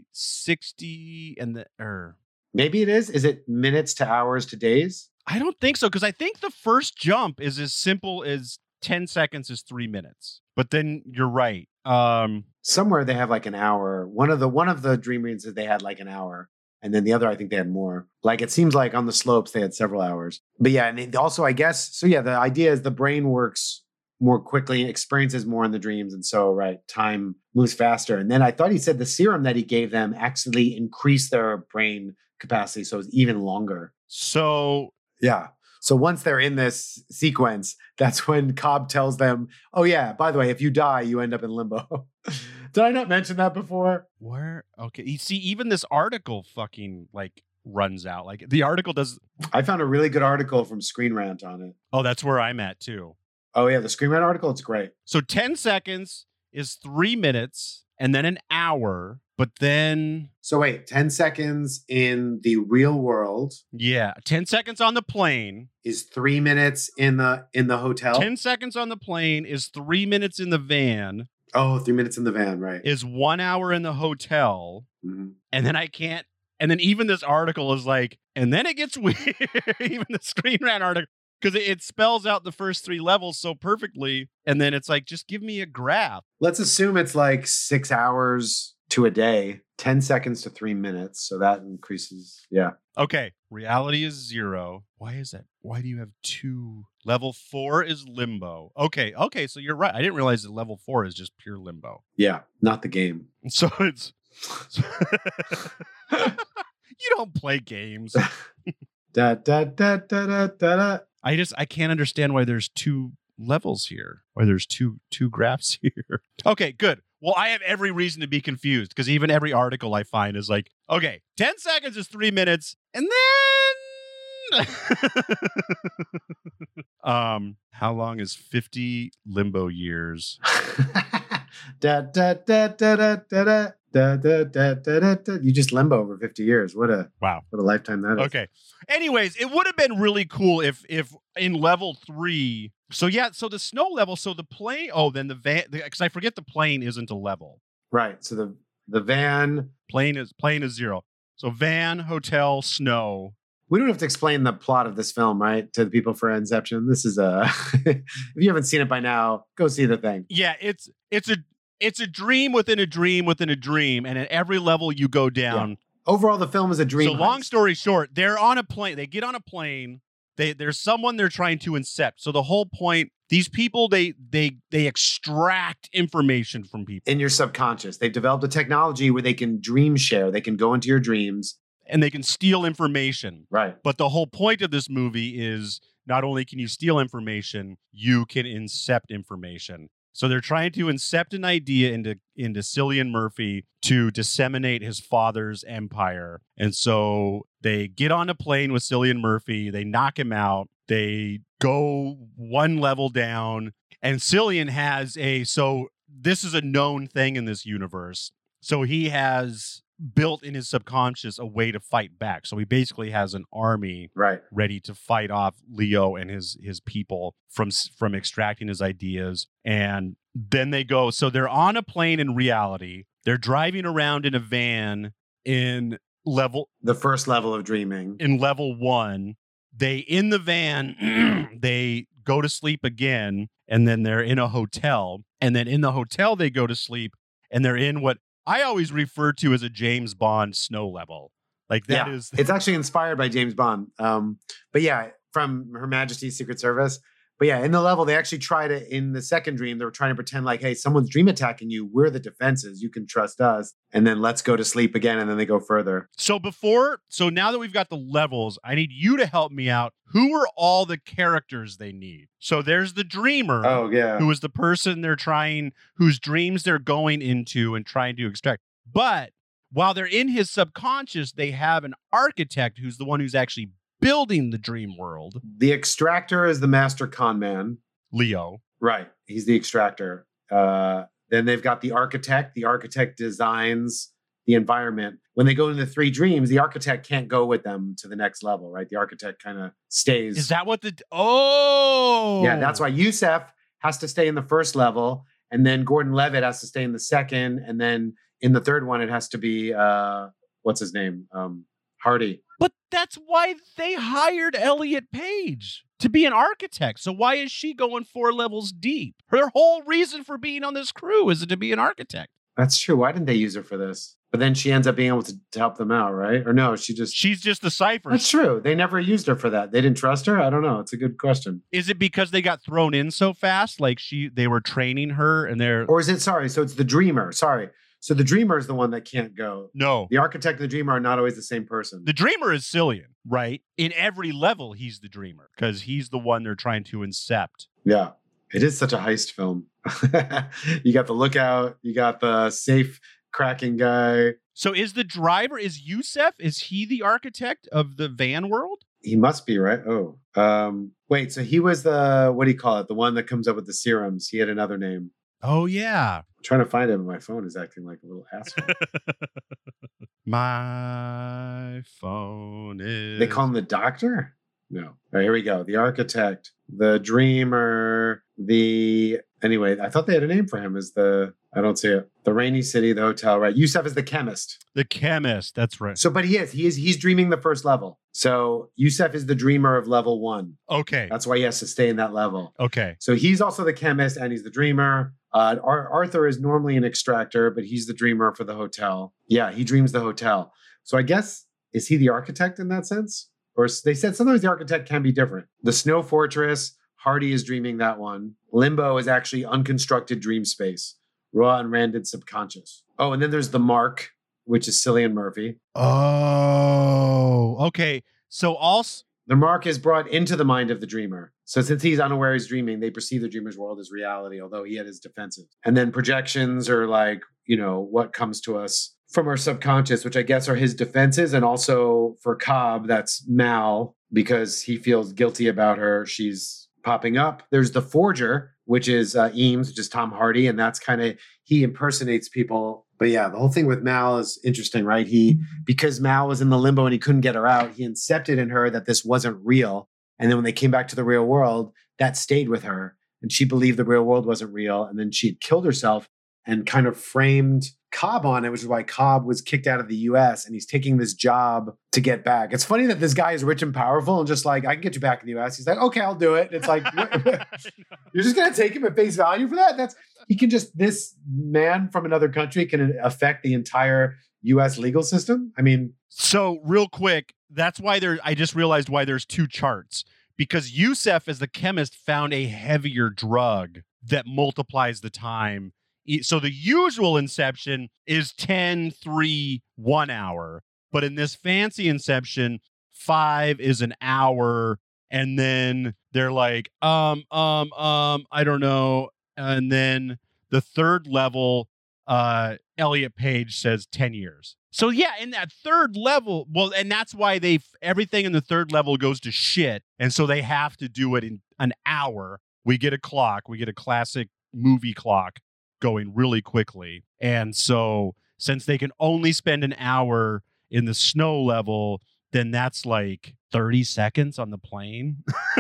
Speaker 3: sixty, and the er.
Speaker 2: Maybe it is. Is it minutes to hours to days?
Speaker 3: I don't think so, because I think the first jump is as simple as ten seconds is three minutes. But then you're right. Um,
Speaker 2: Somewhere they have like an hour. One of the one of the dream readings said they had like an hour. And then the other, I think they had more. Like it seems like on the slopes they had several hours. But yeah, and it also I guess so yeah, the idea is the brain works more quickly, experiences more in the dreams. And so right, time moves faster. And then I thought he said the serum that he gave them actually increased their brain capacity. So it's even longer.
Speaker 3: So
Speaker 2: yeah. So once they're in this sequence, that's when Cobb tells them, oh, yeah, by the way, if you die, you end up in limbo. Did I not mention that before?
Speaker 3: Where? Okay. You see, even this article fucking like runs out. Like the article does.
Speaker 2: I found a really good article from Screen Rant on it.
Speaker 3: Oh, that's where I'm at too.
Speaker 2: Oh, yeah. The Screen Rant article, it's great.
Speaker 3: So ten seconds is three minutes and then an hour. But then.
Speaker 2: So wait, ten seconds in the real world.
Speaker 3: Yeah. ten seconds on the plane.
Speaker 2: Is three minutes in the in the hotel.
Speaker 3: ten seconds on the plane is three minutes in the van.
Speaker 2: Oh, three minutes in the van, right.
Speaker 3: Is one hour in the hotel.
Speaker 2: Mm-hmm.
Speaker 3: And then I can't. And then even this article is like, and then it gets weird. Even the Screen Rant article. Because it, it spells out the first three levels so perfectly. And then it's like, just give me a graph.
Speaker 2: Let's assume it's like six hours to a day, ten seconds to three minutes. So that increases. Yeah.
Speaker 3: Okay. Reality is zero. Why is that? Why do you have two? Level four is limbo. Okay. Okay. So you're right. I didn't realize that level four is just pure limbo.
Speaker 2: Yeah. Not the game.
Speaker 3: So it's. You don't play games.
Speaker 2: da, da, da, da, da, da, da.
Speaker 3: I just, I can't understand why there's two levels here. Why there's two, two graphs here. Okay. Good. Well, I have every reason to be confused because even every article I find is like, okay, ten seconds is three minutes. And then um, how long is fifty limbo years?
Speaker 2: da, da, da, da, da, da, da, da, da, da, da. You just limbo over fifty years. What a
Speaker 3: wow.
Speaker 2: What a lifetime that is.
Speaker 3: Okay. Anyways, it would have been really cool if if in level three. So yeah, so the snow level, so the plane, oh, then the van, because I forget the plane isn't a level.
Speaker 2: Right. So the the van.
Speaker 3: Plane is plane is zero. So van, hotel, snow.
Speaker 2: We don't have to explain the plot of this film, right, to the people for Inception. This is a. If you haven't seen it by now, go see the thing.
Speaker 3: Yeah, it's it's a it's a dream within a dream within a dream, and at every level you go down.
Speaker 2: Yeah. Overall, the film is a dream.
Speaker 3: So long story short, they're on a plane. They get on a plane. They there's someone they're trying to incept. So the whole point, these people they they they extract information from people
Speaker 2: in your subconscious. They've developed a technology where they can dream share. They can go into your dreams
Speaker 3: and they can steal information.
Speaker 2: Right.
Speaker 3: But the whole point of this movie is not only can you steal information, you can incept information. So they're trying to incept an idea into into Cillian Murphy to disseminate his father's empire. And so they get on a plane with Cillian Murphy, they knock him out, they go one level down, and Cillian has a, so this is a known thing in this universe. So he has built in his subconscious a way to fight back. So he basically has an army
Speaker 2: right.
Speaker 3: ready to fight off Leo and his his people from from extracting his ideas. And then they go, so they're on a plane in reality. They're driving around in a van in level
Speaker 2: the first level of dreaming.
Speaker 3: In level one, they in the van, they go to sleep again, and then they're in a hotel. And then in the hotel they go to sleep, and they're in what I always refer to as a James Bond snow level. Like that
Speaker 2: yeah,
Speaker 3: is.
Speaker 2: It's actually inspired by James Bond. Um, but yeah, from Her Majesty's Secret Service. But yeah, in the level, they actually try to, in the second dream, they were trying to pretend like, hey, someone's dream attacking you. We're the defenses. You can trust us. And then let's go to sleep again. And then they go further.
Speaker 3: So before, so now that we've got the levels, I need you to help me out. Who are all the characters they need? So there's the dreamer.
Speaker 2: Oh, yeah.
Speaker 3: Who is the person they're trying, whose dreams they're going into and trying to extract. But while they're in his subconscious, they have an architect who's the one who's actually building the dream world.
Speaker 2: The extractor is the master con man.
Speaker 3: Leo.
Speaker 2: Right. He's the extractor. Uh, then they've got the architect. The architect designs the environment. When they go into the three dreams, the architect can't go with them to the next level, right? The architect kind of stays.
Speaker 3: Is that what the... Oh!
Speaker 2: Yeah, that's why Yusef has to stay in the first level, and then Gordon Levitt has to stay in the second, and then in the third one, it has to be, uh, what's his name? Um, Hardy.
Speaker 3: But that's why they hired Elliot Page to be an architect. So why is she going four levels deep? Her whole reason for being on this crew is to be an architect.
Speaker 2: That's true. Why didn't they use her for this? But then she ends up being able to, to help them out, right? Or no, she just...
Speaker 3: She's just the cipher.
Speaker 2: That's true. They never used her for that. They didn't trust her? I don't know. It's a good question.
Speaker 3: Is it because they got thrown in so fast? Like she, they were training her and they're...
Speaker 2: Or is it, sorry, so it's the dreamer. Sorry. So the dreamer is the one that can't go.
Speaker 3: No.
Speaker 2: The architect and the dreamer are not always the same person.
Speaker 3: The dreamer is Cillian, right? In every level, he's the dreamer because he's the one they're trying to incept.
Speaker 2: Yeah. It is such a heist film. You got the lookout. You got the safe cracking guy.
Speaker 3: So is the driver, is Yusef, is he the architect of the van world?
Speaker 2: He must be, right? Oh. Um, wait, so he was the, what do you call it? The one that comes up with the serums. He had another name.
Speaker 3: Oh, yeah.
Speaker 2: I'm trying to find him. My phone is acting like a little asshole.
Speaker 3: My phone is...
Speaker 2: They call him the doctor? No. All right, here we go. The architect, the dreamer, the... Anyway, I thought they had a name for him as the... I don't see it. The Rainy City, the hotel, right? Yusef is the chemist.
Speaker 3: The chemist, that's right.
Speaker 2: So, but he is. He is. He's dreaming the first level. So Yusef is the dreamer of level one.
Speaker 3: Okay.
Speaker 2: That's why he has to stay in that level.
Speaker 3: Okay.
Speaker 2: So he's also the chemist and he's the dreamer. Uh, Ar- Arthur is normally an extractor, but he's the dreamer for the hotel. Yeah, he dreams the hotel. So I guess, is he the architect in that sense? Or they said sometimes the architect can be different. The Snow Fortress, Hardy is dreaming that one. Limbo is actually unconstructed dream space. Raw and Randed subconscious. Oh, and then there's the Mark, which is Cillian Murphy.
Speaker 3: Oh, okay. So also...
Speaker 2: The Mark is brought into the mind of the dreamer. So since he's unaware he's dreaming, they perceive the dreamer's world as reality, although he had his defenses. And then projections are like, you know, what comes to us from our subconscious, which I guess are his defenses. And also for Cobb, that's Mal, because he feels guilty about her. She's popping up. There's the Forger, which is uh, Eames, which is Tom Hardy. And that's kind of, he impersonates people. But yeah, the whole thing with Mal is interesting, right? He, because Mal was in the limbo and he couldn't get her out, he incepted in her that this wasn't real. And then when they came back to the real world, that stayed with her. And she believed the real world wasn't real. And then she had killed herself and kind of framed Cobb on it, which is why Cobb was kicked out of the U S and he's taking this job to get back. It's funny that this guy is rich and powerful and just like, I can get you back in the U S. He's like, okay, I'll do it. It's like, you're just going to take him at face value for that? That's, he can just, this man from another country can affect the entire U S legal system. I mean.
Speaker 3: So real quick, that's why there, I just realized why there's two charts, because Yusef as the chemist found a heavier drug that multiplies the time. So the usual inception is ten, three, one hour. But in this fancy inception, five is an hour. And then they're like, um, um, um, I don't know. And then the third level, uh, Elliot Page says ten years. So yeah, in that third level, well, and that's why they everything in the third level goes to shit. And so they have to do it in an hour. We get a clock. We get a classic movie clock going really quickly. And so since they can only spend an hour in the snow level, then that's like thirty seconds on the plane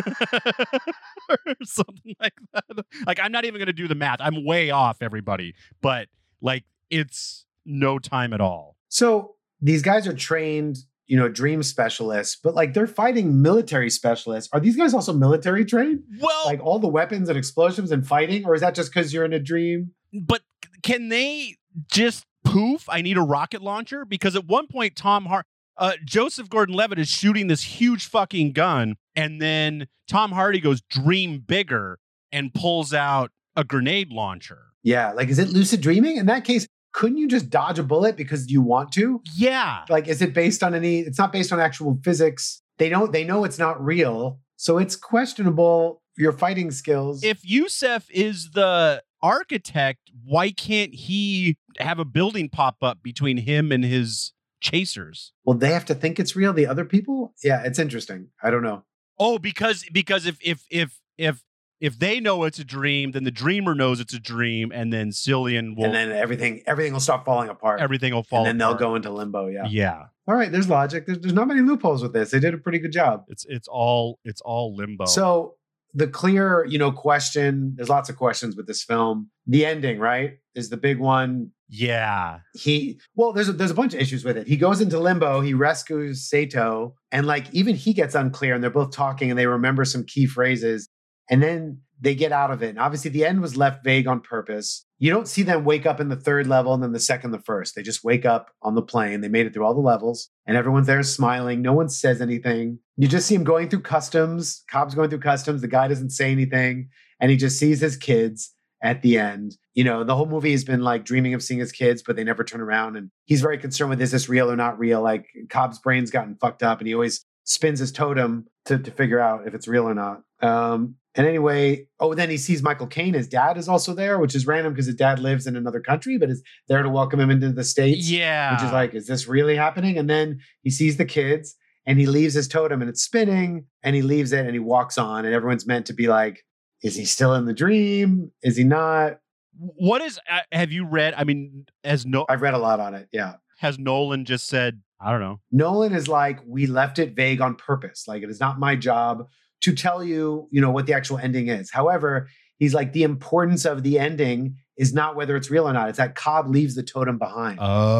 Speaker 3: or something like that. Like, I'm not even going to do the math. I'm way off, everybody. But like, it's no time at all.
Speaker 2: So these guys are trained, you know, dream specialists, but like they're fighting military specialists. Are these guys also military trained?
Speaker 3: Well,
Speaker 2: like all the weapons and explosives and fighting, or is that just because you're in a dream?
Speaker 3: But can they just poof, I need a rocket launcher? Because at one point, Tom Hart, uh, Joseph Gordon-Levitt is shooting this huge fucking gun, and then Tom Hardy goes dream bigger and pulls out a grenade launcher.
Speaker 2: Yeah, like, is it lucid dreaming? In that case, couldn't you just dodge a bullet because you want to?
Speaker 3: Yeah.
Speaker 2: Like, is it based on any, it's not based on actual physics. They don't, they know it's not real. So it's questionable, your fighting skills.
Speaker 3: If Yusef is the architect, why can't he have a building pop up between him and his chasers?
Speaker 2: Well, they have to think it's real, the other people? Yeah, it's interesting. I don't know.
Speaker 3: Oh, because because if if if if if they know it's a dream, then the dreamer knows it's a dream, and then Cillian will,
Speaker 2: and then everything everything will stop falling apart.
Speaker 3: everything will fall.
Speaker 2: and then
Speaker 3: apart.
Speaker 2: they'll go into limbo. Yeah.
Speaker 3: Yeah.
Speaker 2: All right. There's logic. There's, there's not many loopholes with this. They did a pretty good job.
Speaker 3: It's it's all it's all limbo.
Speaker 2: So the clear, you know, question. There's lots of questions with this film. The ending, right, is the big one.
Speaker 3: yeah.
Speaker 2: He well, there's a, there's a bunch of issues with it. He goes into limbo. He rescues Sato, and like even he gets unclear. And they're both talking, and they remember some key phrases, and then they get out of it. And obviously, the end was left vague on purpose. You don't see them wake up in the third level and then the second, the first. They just wake up on the plane. They made it through all the levels, and everyone's there smiling. No one says anything. You just see him going through customs. Cobb's going through customs. The guy doesn't say anything, and he just sees his kids at the end. You know, the whole movie has been like dreaming of seeing his kids, but they never turn around. And he's very concerned with, is this real or not real? Like Cobb's brain's gotten fucked up, and he always spins his totem to, to figure out if it's real or not. Um, and anyway, oh, then he sees Michael Caine. His dad is also there, which is random because his dad lives in another country, but is there to welcome him into the States.
Speaker 3: Yeah.
Speaker 2: Which is like, is this really happening? And then he sees the kids, and he leaves his totem, and it's spinning, and he leaves it, and he walks on, and everyone's meant to be like, is he still in the dream? Is he not?
Speaker 3: What is? Uh, have you read? I mean, as no,
Speaker 2: I've read a lot on it. Yeah.
Speaker 3: has Nolan just said? I don't know.
Speaker 2: Nolan is like, we left it vague on purpose. Like, it is not my job to tell you, you know, what the actual ending is. However, he's like, the importance of the ending is not whether it's real or not. It's that Cobb leaves the totem behind.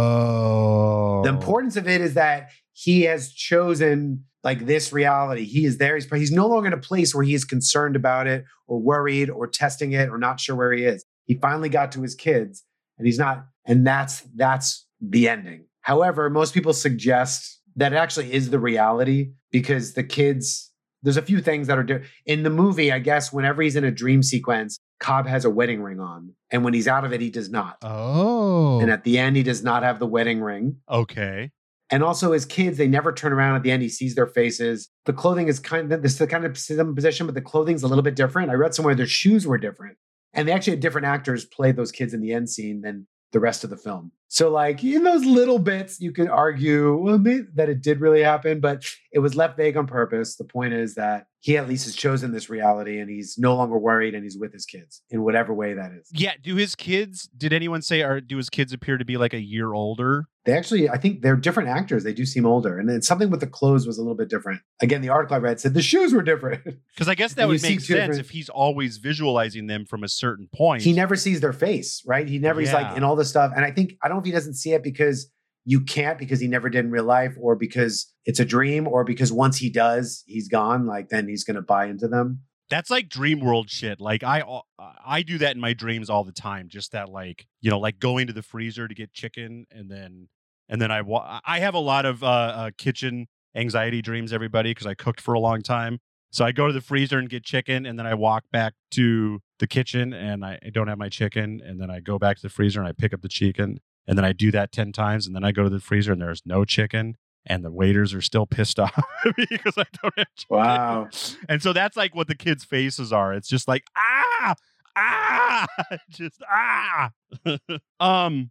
Speaker 3: Oh.
Speaker 2: The importance of it is that he has chosen like this reality. He is there. He's, he's no longer in a place where he is concerned about it or worried or testing it or not sure where he is. He finally got to his kids, and he's not. And that's that's the ending. However, most people suggest that it actually is the reality because the kids, there's a few things that are different. In the movie, I guess, whenever he's in a dream sequence, Cobb has a wedding ring on. And when he's out of it, he does not.
Speaker 3: Oh.
Speaker 2: And at the end, he does not have the wedding ring.
Speaker 3: Okay.
Speaker 2: And also his kids, they never turn around at the end. He sees their faces. The clothing is kind of, this is the kind of similar position, but the clothing's a little bit different. I read somewhere their shoes were different. And they actually had different actors play those kids in the end scene than the rest of the film. So like in those little bits, you could argue well, maybe that it did really happen, but it was left vague on purpose. The point is that he at least has chosen this reality, and he's no longer worried, and he's with his kids in whatever way that is.
Speaker 3: Yeah. Do his kids, did anyone say, or do his kids appear to be like a year older?
Speaker 2: They actually, I think they're different actors. They do seem older. And then something with the clothes was a little bit different. Again, the article I read said the shoes were different.
Speaker 3: Because I guess that
Speaker 2: And you
Speaker 3: would
Speaker 2: see
Speaker 3: make
Speaker 2: two
Speaker 3: sense
Speaker 2: different-
Speaker 3: if he's always visualizing them from a certain point.
Speaker 2: He never sees their face, right? He never, he's
Speaker 3: Yeah.
Speaker 2: like in all this stuff. And I think, I don't know if he doesn't see it because you can't, because he never did in real life, or because it's a dream, or because once he does, he's gone. Like then he's going to buy into them.
Speaker 3: That's like dream world shit. Like I, I do that in my dreams all the time. Just that, like, you know, like going to the freezer to get chicken, and then, and then I, wa- I have a lot of uh, uh, kitchen anxiety dreams, everybody, because I cooked for a long time. So I go to the freezer and get chicken, and then I walk back to the kitchen and I don't have my chicken, and then I go back to the freezer and I pick up the chicken, and then I do that ten times, and then I go to the freezer and there's no chicken. And the waiters are still pissed off at me because I don't have chicken.
Speaker 2: Wow.
Speaker 3: And so that's like what the kids' faces are. It's just like, ah, ah, just ah. um,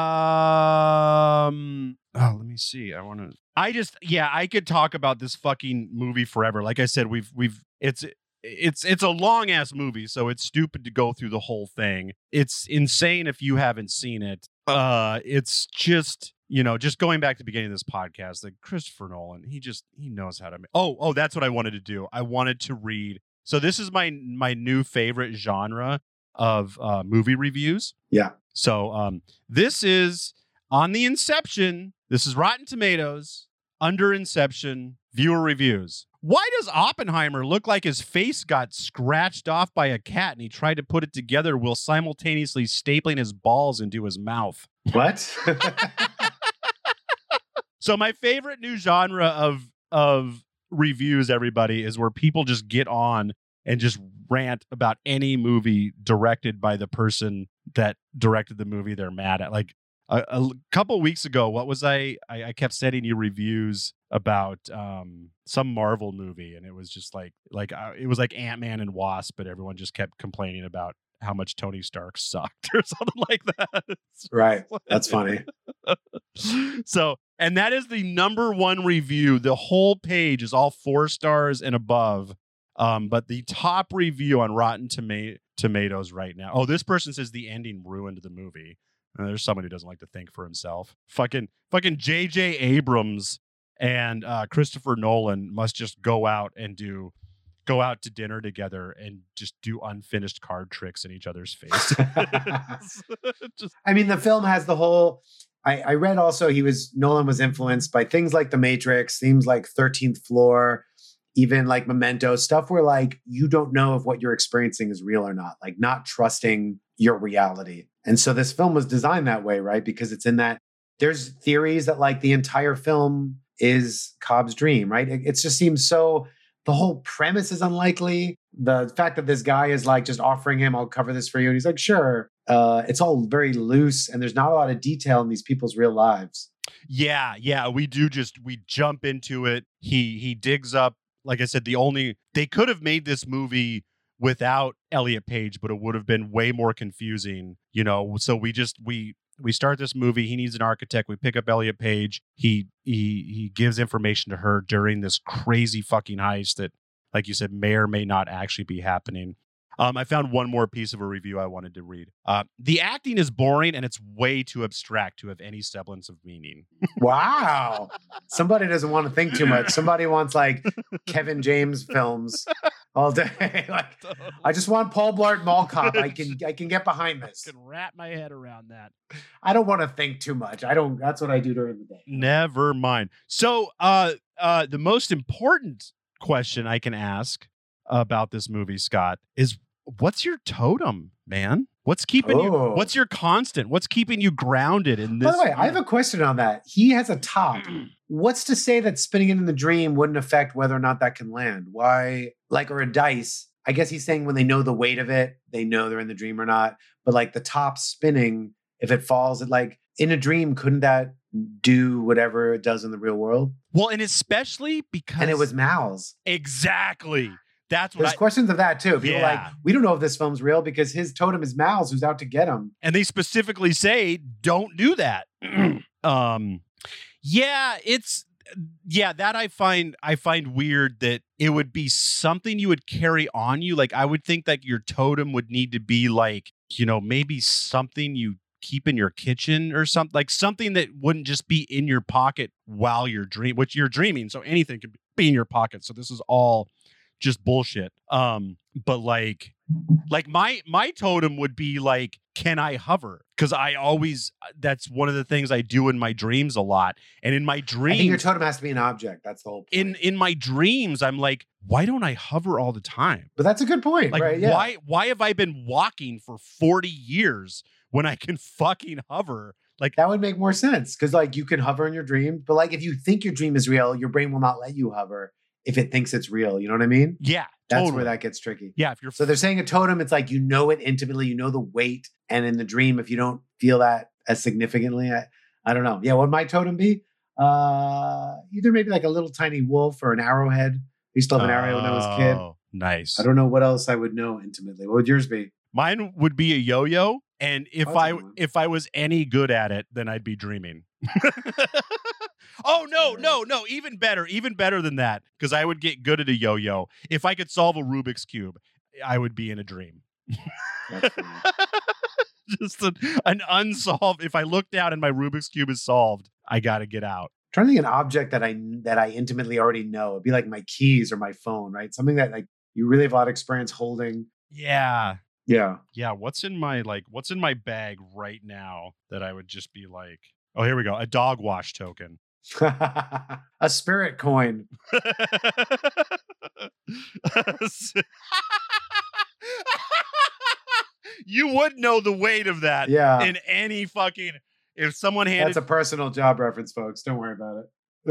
Speaker 3: um, oh, let me see. I want to, I just, yeah, I could talk about this fucking movie forever. Like I said, we've, we've, it's, it's, it's a long ass movie, so it's stupid to go through the whole thing. It's insane if you haven't seen it. Uh, it's just, you know, just going back to the beginning of this podcast, like Christopher Nolan, he just, he knows how to make. Oh, oh, that's what I wanted to do. I wanted to read. So this is my, my new favorite genre of uh, movie reviews.
Speaker 2: Yeah.
Speaker 3: So um, this is on the Inception. This is Rotten Tomatoes, under Inception, viewer reviews. Why does Oppenheimer look like his face got scratched off by a cat and he tried to put it together while simultaneously stapling his balls into his mouth?
Speaker 2: What?
Speaker 3: So my favorite new genre of of reviews, everybody, is where people just get on and just rant about any movie directed by the person that directed the movie they're mad at. Like a, a couple weeks ago, what was I, I? I kept sending you reviews about um, some Marvel movie, and it was just like like uh, it was like Ant-Man and Wasp, but everyone just kept complaining about how much Tony Stark sucked or something like that.
Speaker 2: Right. That's funny.
Speaker 3: So, and that is the number one review. The whole page is all four stars and above. Um, but the top review on Rotten Toma- Tomatoes right now. Oh, this person says the ending ruined the movie. Uh, there's someone who doesn't like to think for himself. Fucking, fucking J J Abrams and uh, Christopher Nolan must just go out and do, go out to dinner together and just do unfinished card tricks in each other's face. Just,
Speaker 2: I mean, the film has the whole. I, I read also he was Nolan was influenced by things like The Matrix, themes like thirteenth Floor, even like Memento, stuff where like you don't know if what you're experiencing is real or not, like not trusting your reality. And so this film was designed that way, right? Because it's in that there's theories that like the entire film is Cobb's dream, right? It, it just seems so. The whole premise is unlikely. The fact that this guy is like just offering him, I'll cover this for you. And he's like, sure. Uh, it's all very loose and there's not a lot of detail in these people's real lives.
Speaker 3: yeah, yeah. We do just, we jump into it. He, he digs up, like I said, the only, they could have made this movie without Elliot Page, but it would have been way more confusing, you know? So we just, we, we start this movie. He needs an architect. We pick up Elliot Page. He he he gives information to her during this crazy fucking heist that, like you said, may or may not actually be happening. Um, I found one more piece of a review I wanted to read. Uh, the acting is boring and it's way too abstract to have any semblance of meaning.
Speaker 2: Wow. Somebody doesn't want to think too much. Somebody wants like Kevin James films all day. Like, I just want Paul Blart Mall Cop. I can I can get behind this.
Speaker 3: I can wrap my head around that.
Speaker 2: I don't want to think too much. I don't. That's what I do during the day.
Speaker 3: Never mind. So, uh, uh, the most important question I can ask about this movie, Scott, is what's your totem, man? What's keeping
Speaker 2: Oh.
Speaker 3: you? What's your constant? What's keeping you grounded in this?
Speaker 2: By the way, I have a question on that. He has a top. What's to say that spinning it in the dream wouldn't affect whether or not that can land? Why, like, or a dice? I guess he's saying when they know the weight of it, they know they're in the dream or not. But like the top spinning, if it falls, it like in a dream, couldn't that do whatever it does in the real world?
Speaker 3: Well, and especially because
Speaker 2: And it was Mal's.
Speaker 3: exactly. That's what
Speaker 2: There's
Speaker 3: I,
Speaker 2: questions of that too. People are
Speaker 3: Yeah.
Speaker 2: like, we don't know if this film's real because his totem is Mal's who's out to get him.
Speaker 3: and they specifically say don't do that. um, yeah, it's yeah that I find I find weird that it would be something you would carry on you. Like I would think that your totem would need to be like, you know, maybe something you keep in your kitchen or something, like something that wouldn't just be in your pocket while you're dream, which you're dreaming. So anything could be in your pocket. So this is all just bullshit. Um, but like, like my my totem would be like, can I hover? Because I always, that's one of the things I do in my dreams a lot. And in my
Speaker 2: I think your
Speaker 3: dreams,
Speaker 2: totem has to be an object. That's the whole point.
Speaker 3: in in my dreams, I'm like, why don't I hover all the time?
Speaker 2: but that's a good point,
Speaker 3: Like,
Speaker 2: right? Yeah.
Speaker 3: why why have I been walking for forty years when I can fucking hover? Like,
Speaker 2: That would make more sense because, like, you can hover in your dream, but like, if you think your dream is real, your brain will not let you hover if it thinks it's real. You know what I mean?
Speaker 3: yeah,
Speaker 2: That's
Speaker 3: totally.
Speaker 2: where that gets tricky.
Speaker 3: Yeah, if you're
Speaker 2: So they're saying a totem, it's like you know it intimately, you know the weight, and in the dream, if you don't feel that as significantly, I, I don't know. Yeah, what would my totem be? Uh, either maybe like a little tiny wolf or an arrowhead. I used to have an arrow when I was a kid.
Speaker 3: Oh, nice.
Speaker 2: I don't know what else I would know intimately. What would yours be?
Speaker 3: Mine would be a yo-yo, and if
Speaker 2: Oh, that's a
Speaker 3: I
Speaker 2: good one.
Speaker 3: if I was any good at it, then I'd be dreaming. Oh no, no, no! Even better, even better than that, because I would get good at a yo-yo. If I could solve a Rubik's cube, I would be in a dream.
Speaker 2: That's funny.
Speaker 3: Just a, an unsolved. If I look down and my Rubik's cube is solved, I got to get out.
Speaker 2: trying to think of an object that I that I intimately already know. It'd be like my keys or my phone, right? Something that like you really have a lot of experience holding.
Speaker 3: Yeah,
Speaker 2: Yeah.
Speaker 3: yeah. What's in my like? What's in my bag right now that I would just be like? Oh, here we go. A dog wash token.
Speaker 2: A spirit coin.
Speaker 3: You would know the weight of that
Speaker 2: Yeah.
Speaker 3: in any fucking... If someone handed...
Speaker 2: That's a personal job reference, folks. Don't worry about it.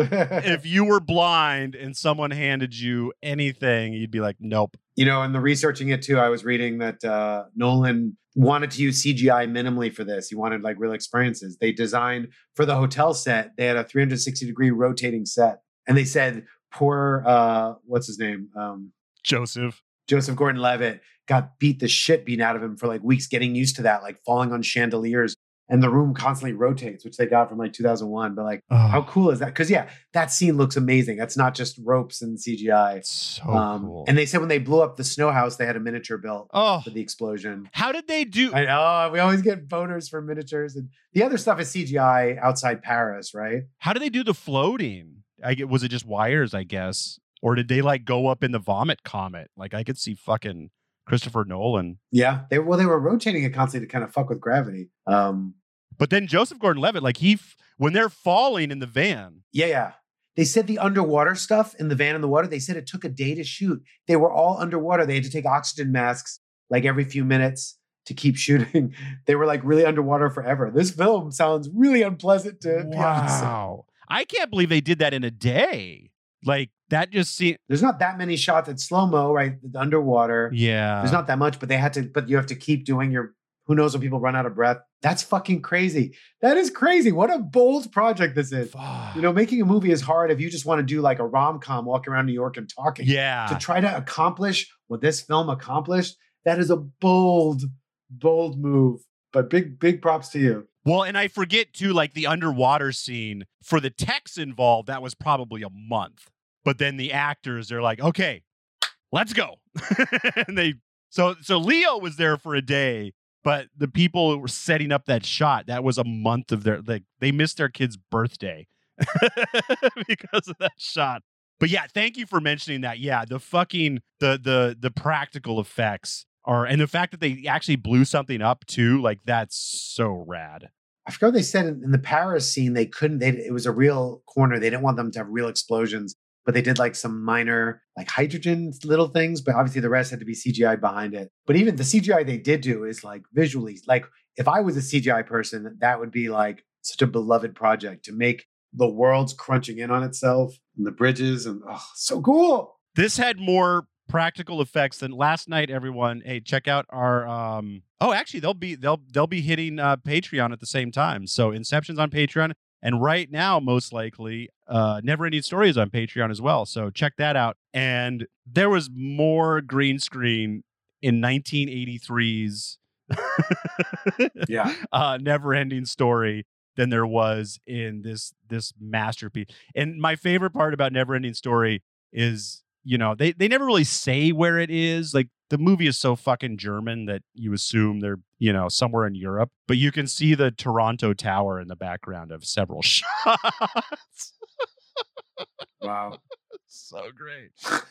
Speaker 3: If you were blind and someone handed you anything, you'd be like, nope.
Speaker 2: You know, in the researching it too, I was reading that uh, Nolan wanted to use C G I minimally for this. He wanted like real experiences. They designed for the hotel set. They had a three hundred sixty degree rotating set. And they said, poor, uh, what's his name? Um,
Speaker 3: Joseph.
Speaker 2: Joseph Gordon-Levitt got beat the shit beaten out of him for like weeks getting used to that, like falling on chandeliers. And the room constantly rotates, which they got from like two thousand one. But like,
Speaker 3: Oh.
Speaker 2: how cool is that? Because yeah, that scene looks amazing. That's not just ropes and C G I.
Speaker 3: So
Speaker 2: Um,
Speaker 3: cool.
Speaker 2: And they said when they blew up the snow house, they had a miniature built
Speaker 3: oh,
Speaker 2: for the explosion.
Speaker 3: how did they do...
Speaker 2: I know, we always get boners for miniatures. And the other stuff is C G I outside Paris, right?
Speaker 3: How did they do the floating? I get, was it just wires, I guess? Or did they like go up in the vomit comet? Like I could see fucking Christopher Nolan.
Speaker 2: Yeah. They well, they were rotating it constantly to kind of fuck with gravity. Um,
Speaker 3: But then Joseph Gordon-Levitt, like he, f- when they're falling in the van,
Speaker 2: yeah, yeah. They said the underwater stuff in the van in the water, they said it took a day to shoot. They were all underwater. They had to take oxygen masks like every few minutes to keep shooting. They were like really underwater forever. This film sounds really unpleasant to be honest.
Speaker 3: wow, I can't believe they did that in a day. Like that just seemed,
Speaker 2: There's not that many shots at slow-mo, right? The underwater.
Speaker 3: yeah.
Speaker 2: There's not that much, but they had to, but you have to keep doing your, who knows when people run out of breath. That's fucking crazy. That is crazy. What a bold project this is.
Speaker 3: Fuck.
Speaker 2: You know, making a movie is hard if you just want to do like a rom-com, walking around New York and talking.
Speaker 3: yeah.
Speaker 2: To try to accomplish what this film accomplished, that is a bold, bold move. But big, big props to you.
Speaker 3: Well, and I forget too, like the underwater scene for the techs involved, that was probably a month. But then the actors, they're like, okay, let's go. And they, so, so Leo was there for a day, but the people who were setting up that shot, that was a month of their, like, they missed their kid's birthday because of that shot. But yeah, thank you for mentioning that. Yeah, the fucking, the, the, the practical effects are, and the fact that they actually blew something up too, like that's so rad.
Speaker 2: I forgot what they said in, in the Paris scene, they couldn't, they, it was a real corner. They didn't want them to have real explosions, but they did like some minor like hydrogen little things, but obviously the rest had to be C G I behind it. But even the C G I they did do is like visually, like if I was a C G I person, that would be like such a beloved project to make the world's crunching in on itself and the bridges and oh, so cool.
Speaker 3: This had more practical effects than last night. Everyone, hey, check out our um oh actually they'll be they'll they'll be hitting uh Patreon at the same time. So Inception's on Patreon, and right now most likely uh Never Ending Story is on Patreon as well, so check that out. And there was more green screen in nineteen eighty-three's
Speaker 2: Yeah.
Speaker 3: uh Never Ending Story than there was in this this masterpiece. And my favorite part about Never Ending Story is, you know, they, they never really say where it is. Like the movie is so fucking German that you assume they're, you know, somewhere in Europe, but you can see the Toronto Tower in the background of several shots.
Speaker 2: Wow.
Speaker 3: So great.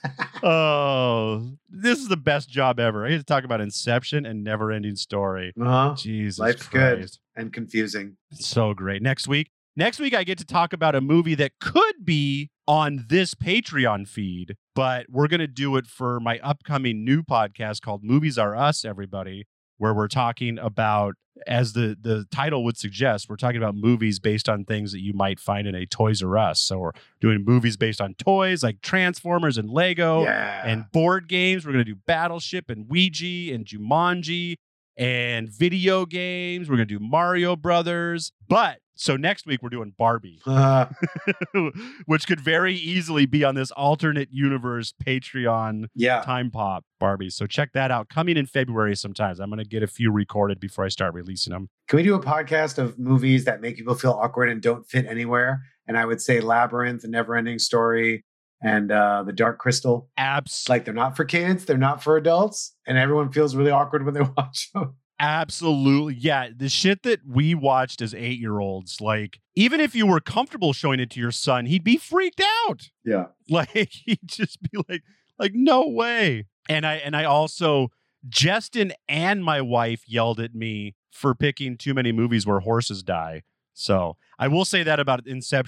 Speaker 3: Oh, this is the best job ever. I get to talk about Inception and Never Ending Story.
Speaker 2: Uh-huh.
Speaker 3: Jesus
Speaker 2: Life's
Speaker 3: Christ.
Speaker 2: good and confusing.
Speaker 3: So great. Next week, next week I get to talk about a movie that could be on this Patreon feed, but we're going to do it for my upcoming new podcast called Movies Are Us, everybody, where we're talking about, as the, the title would suggest, we're talking about movies based on things that you might find in a Toys R Us. So we're doing movies based on toys like Transformers and Lego
Speaker 2: Yeah.
Speaker 3: and board games. We're going to do Battleship and Ouija and Jumanji and video games. We're going to do Mario Brothers. But so next week we're doing Barbie,
Speaker 2: Uh,
Speaker 3: which could very easily be on this alternate universe Patreon
Speaker 2: yeah.
Speaker 3: time pop Barbie. So check that out. Coming in February sometimes. I'm going to get a few recorded before I start releasing them.
Speaker 2: Can we do a podcast of movies that make people feel awkward and don't fit anywhere? And I would say Labyrinth, The Never-Ending Story, and uh, The Dark Crystal.
Speaker 3: Abs-
Speaker 2: Like they're not for kids, they're not for adults, and everyone feels really awkward when they watch them.
Speaker 3: Absolutely. Yeah. The shit that we watched as eight year olds, like, even if you were comfortable showing it to your son, he'd be freaked out.
Speaker 2: Yeah.
Speaker 3: Like, he'd just be like, like, no way. And I, and I also, Justin and my wife yelled at me for picking too many movies where horses die. So I will say that about Inception.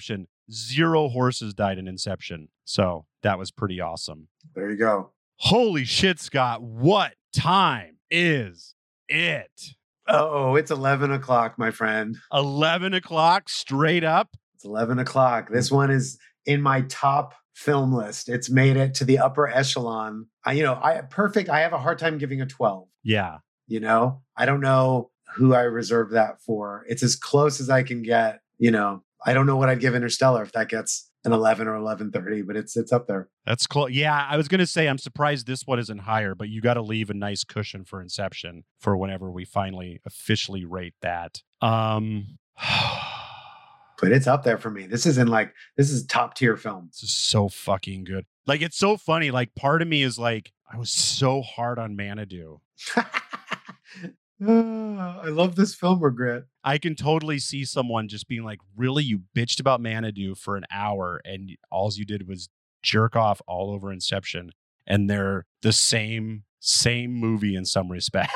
Speaker 3: zero horses died in Inception. So that was pretty awesome.
Speaker 2: There you go.
Speaker 3: Holy shit, Scott. What time is it?
Speaker 2: Oh, it's eleven o'clock, my friend.
Speaker 3: eleven o'clock straight up.
Speaker 2: It's eleven o'clock. This one is in my top film list. It's made it to the upper echelon. I, you know, I perfect. I have a hard time giving a twelve.
Speaker 3: Yeah.
Speaker 2: You know, I don't know who I reserve that for. It's as close as I can get. You know, I don't know what I'd give Interstellar if that gets an eleven or eleven thirty, but it's it's up there.
Speaker 3: That's cool. Yeah, I was going to say, I'm surprised this one isn't higher, but you got to leave a nice cushion for Inception for whenever we finally officially rate that. Um,
Speaker 2: But it's up there for me. This is in like, this is top tier film.
Speaker 3: This is so fucking good. Like, it's so funny. Like, part of me is like, I was so hard on Manadu.
Speaker 2: Oh, I love this film regret.
Speaker 3: I can totally see someone just being like, really, you bitched about Manadu for an hour and all you did was jerk off all over Inception. And they're the same, same movie in some respect.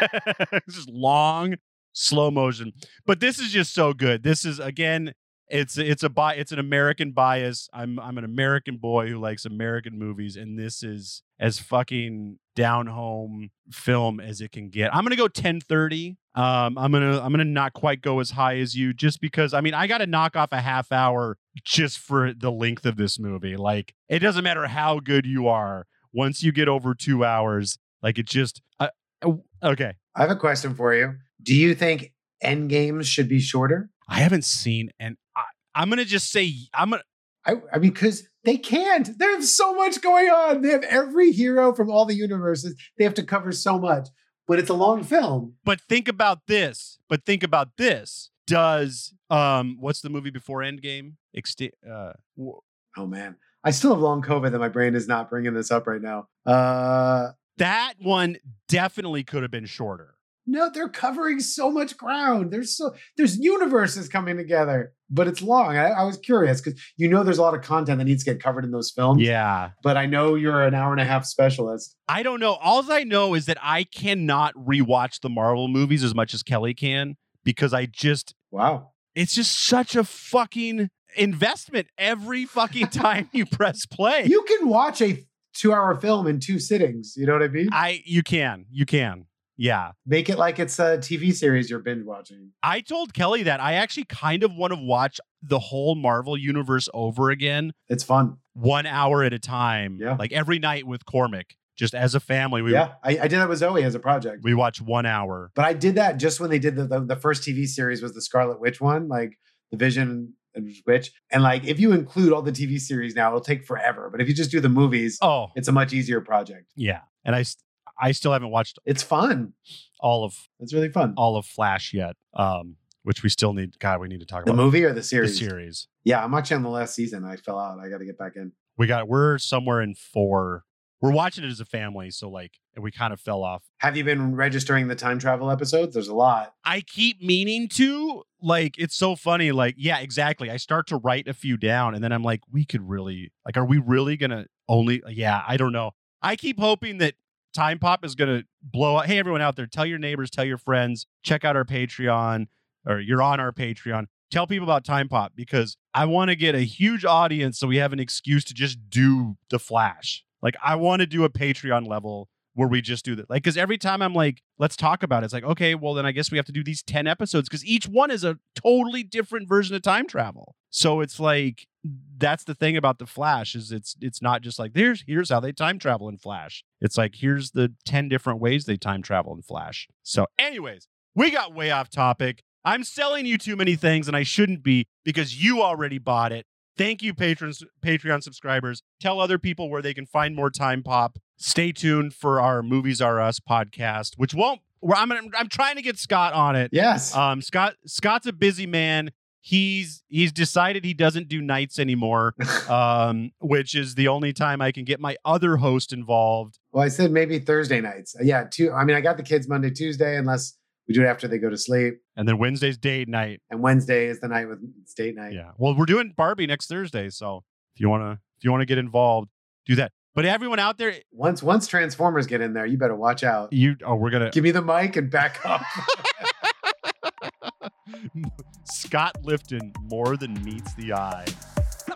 Speaker 3: It's just long, slow motion. But this is just so good. This is, again, it's it's a bi- it's an American bias. I'm I'm an American boy who likes American movies, and this is as fucking down home film as it can get. I'm gonna go ten thirty. Um, I'm gonna I'm gonna not quite go as high as you, just because I mean I got to knock off a half hour just for the length of this movie. Like, it doesn't matter how good you are, once you get over two hours, like it just uh, okay.
Speaker 2: I have a question for you. Do you think Endgames should be shorter?
Speaker 3: I haven't seen, and I, I'm gonna just say I'm gonna.
Speaker 2: I, I mean, because they can't. They have so much going on. They have every hero from all the universes. They have to cover so much, but it's a long film.
Speaker 3: But think about this. But think about this. Does um, what's the movie before Endgame? Exti- uh, w-
Speaker 2: oh man, I still have long COVID that my brain is not bringing this up right now. Uh,
Speaker 3: that one definitely could have been shorter.
Speaker 2: No, they're covering so much ground. There's so there's universes coming together, but it's long. I, I was curious because you know there's a lot of content that needs to get covered in those films.
Speaker 3: Yeah,
Speaker 2: but I know you're an hour and a half specialist.
Speaker 3: I don't know. All I know is that I cannot rewatch the Marvel movies as much as Kelly can, because I just
Speaker 2: wow,
Speaker 3: it's just such a fucking investment every fucking time you press play.
Speaker 2: You can watch a two-hour film in two sittings. You know what I mean?
Speaker 3: I you can you can. Yeah.
Speaker 2: Make it like it's a T V series you're binge watching.
Speaker 3: I told Kelly that I actually kind of want to watch the whole Marvel universe over again.
Speaker 2: It's fun.
Speaker 3: One hour at a time.
Speaker 2: Yeah.
Speaker 3: Like every night with Cormac. Just as a family. We,
Speaker 2: yeah, I, I did that with Zoe as a project.
Speaker 3: We watch one hour.
Speaker 2: But I did that just when they did the, the, the first T V series was the Scarlet Witch one, like the Vision and Witch. And like, if you include all the T V series now, it'll take forever. But if you just do the movies,
Speaker 3: oh,
Speaker 2: it's a much easier project.
Speaker 3: Yeah. And I I still haven't watched.
Speaker 2: It's fun.
Speaker 3: All of
Speaker 2: it's really fun.
Speaker 3: All of Flash yet, um, which we still need. God, we need to talk
Speaker 2: the
Speaker 3: about
Speaker 2: movie or the series.
Speaker 3: The series.
Speaker 2: Yeah, I'm actually on the last season. I fell out. I got to get back in.
Speaker 3: We got. We're somewhere in four. We're watching it as a family, so like, and we kind of fell off.
Speaker 2: Have you been registering the time travel episodes? There's a lot.
Speaker 3: I keep meaning to. Like, it's so funny. Like, yeah, exactly. I start to write a few down, and then I'm like, we could really, like, are we really gonna only? Yeah, I don't know. I keep hoping that Time Pop is going to blow up. Hey, everyone out there, tell your neighbors, tell your friends, check out our Patreon, or you're on our Patreon. Tell people about Time Pop, because I want to get a huge audience so we have an excuse to just do The Flash. Like, I want to do a Patreon level where we just do that. Like, because every time I'm like, let's talk about it, it's like, okay, well, then I guess we have to do these ten episodes, because each one is a totally different version of time travel. So it's like, that's the thing about the Flash, is it's it's not just like there's here's how they time travel in Flash. It's like, here's the ten different ways they time travel in Flash. So anyways, we got way off topic. I'm selling you too many things, and I shouldn't be, because you already bought it. Thank you, patrons, Patreon subscribers. Tell other people where they can find more Time Pop. Stay tuned for our Movies Are Us podcast, which won't. Where I'm gonna, I'm trying to get Scott on it.
Speaker 2: Yes.
Speaker 3: Um, Scott Scott's a busy man. He's he's decided he doesn't do nights anymore, um, which is the only time I can get my other host involved.
Speaker 2: Well, I said maybe Thursday nights. Yeah, two. I mean, I got the kids Monday, Tuesday, unless we do it after they go to sleep.
Speaker 3: And then Wednesday's date night.
Speaker 2: And Wednesday is the night with it's date night.
Speaker 3: Yeah. Well, we're doing Barbie next Thursday, so if you wanna if you wanna get involved, do that. But everyone out there,
Speaker 2: once once Transformers get in there, you better watch out.
Speaker 3: You oh, we're gonna
Speaker 2: give me the mic and back up.
Speaker 3: Scott Lifton, more than meets the eye.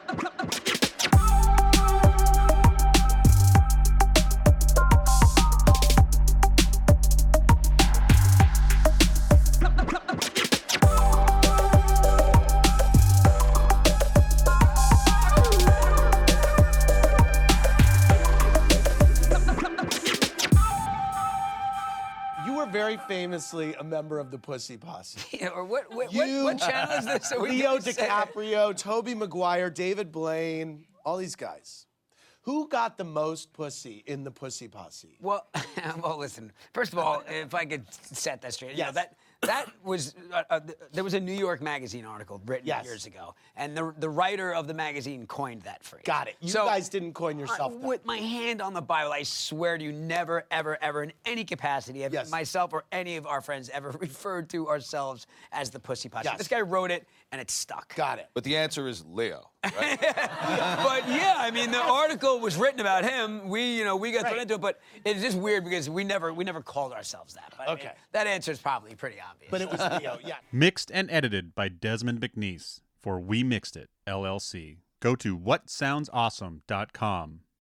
Speaker 4: Very famously a member of the Pussy Posse.
Speaker 5: Yeah, or what, what,
Speaker 4: You,
Speaker 5: what, what channel is this? Are we
Speaker 4: Leo
Speaker 5: gonna say-
Speaker 4: DiCaprio, Tobey Maguire, David Blaine, all these guys. Who got the most pussy in the Pussy Posse?
Speaker 5: Well, well, listen. First of all, if I could set that straight, you know,
Speaker 4: Yes.
Speaker 5: that that was uh, uh, th- there was a New York Magazine article written
Speaker 4: Yes.
Speaker 5: years ago, and the the writer of the magazine coined that phrase.
Speaker 4: Got it. You
Speaker 5: So,
Speaker 4: guys didn't coin yourself
Speaker 5: uh,
Speaker 4: that.
Speaker 5: with my hand on the Bible, I swear to you, never, ever, ever, in any capacity, have
Speaker 4: Yes.
Speaker 5: myself or any of our friends ever referred to ourselves as the Pussy Posse.
Speaker 4: Yes.
Speaker 5: This guy wrote it, and it stuck.
Speaker 4: Got it.
Speaker 6: But the answer is Leo. Right?
Speaker 5: But yeah, I mean, the article was written about him. We, you know, we got thrown
Speaker 4: Right.
Speaker 5: into it, but it's just weird because we never, we never called ourselves that. But I mean,
Speaker 4: Okay.
Speaker 5: that answer is probably pretty obvious.
Speaker 4: But it was Leo, yeah.
Speaker 1: Mixed and edited by Desmond McNeese for We Mixed It, L L C. Go to what sounds awesome dot com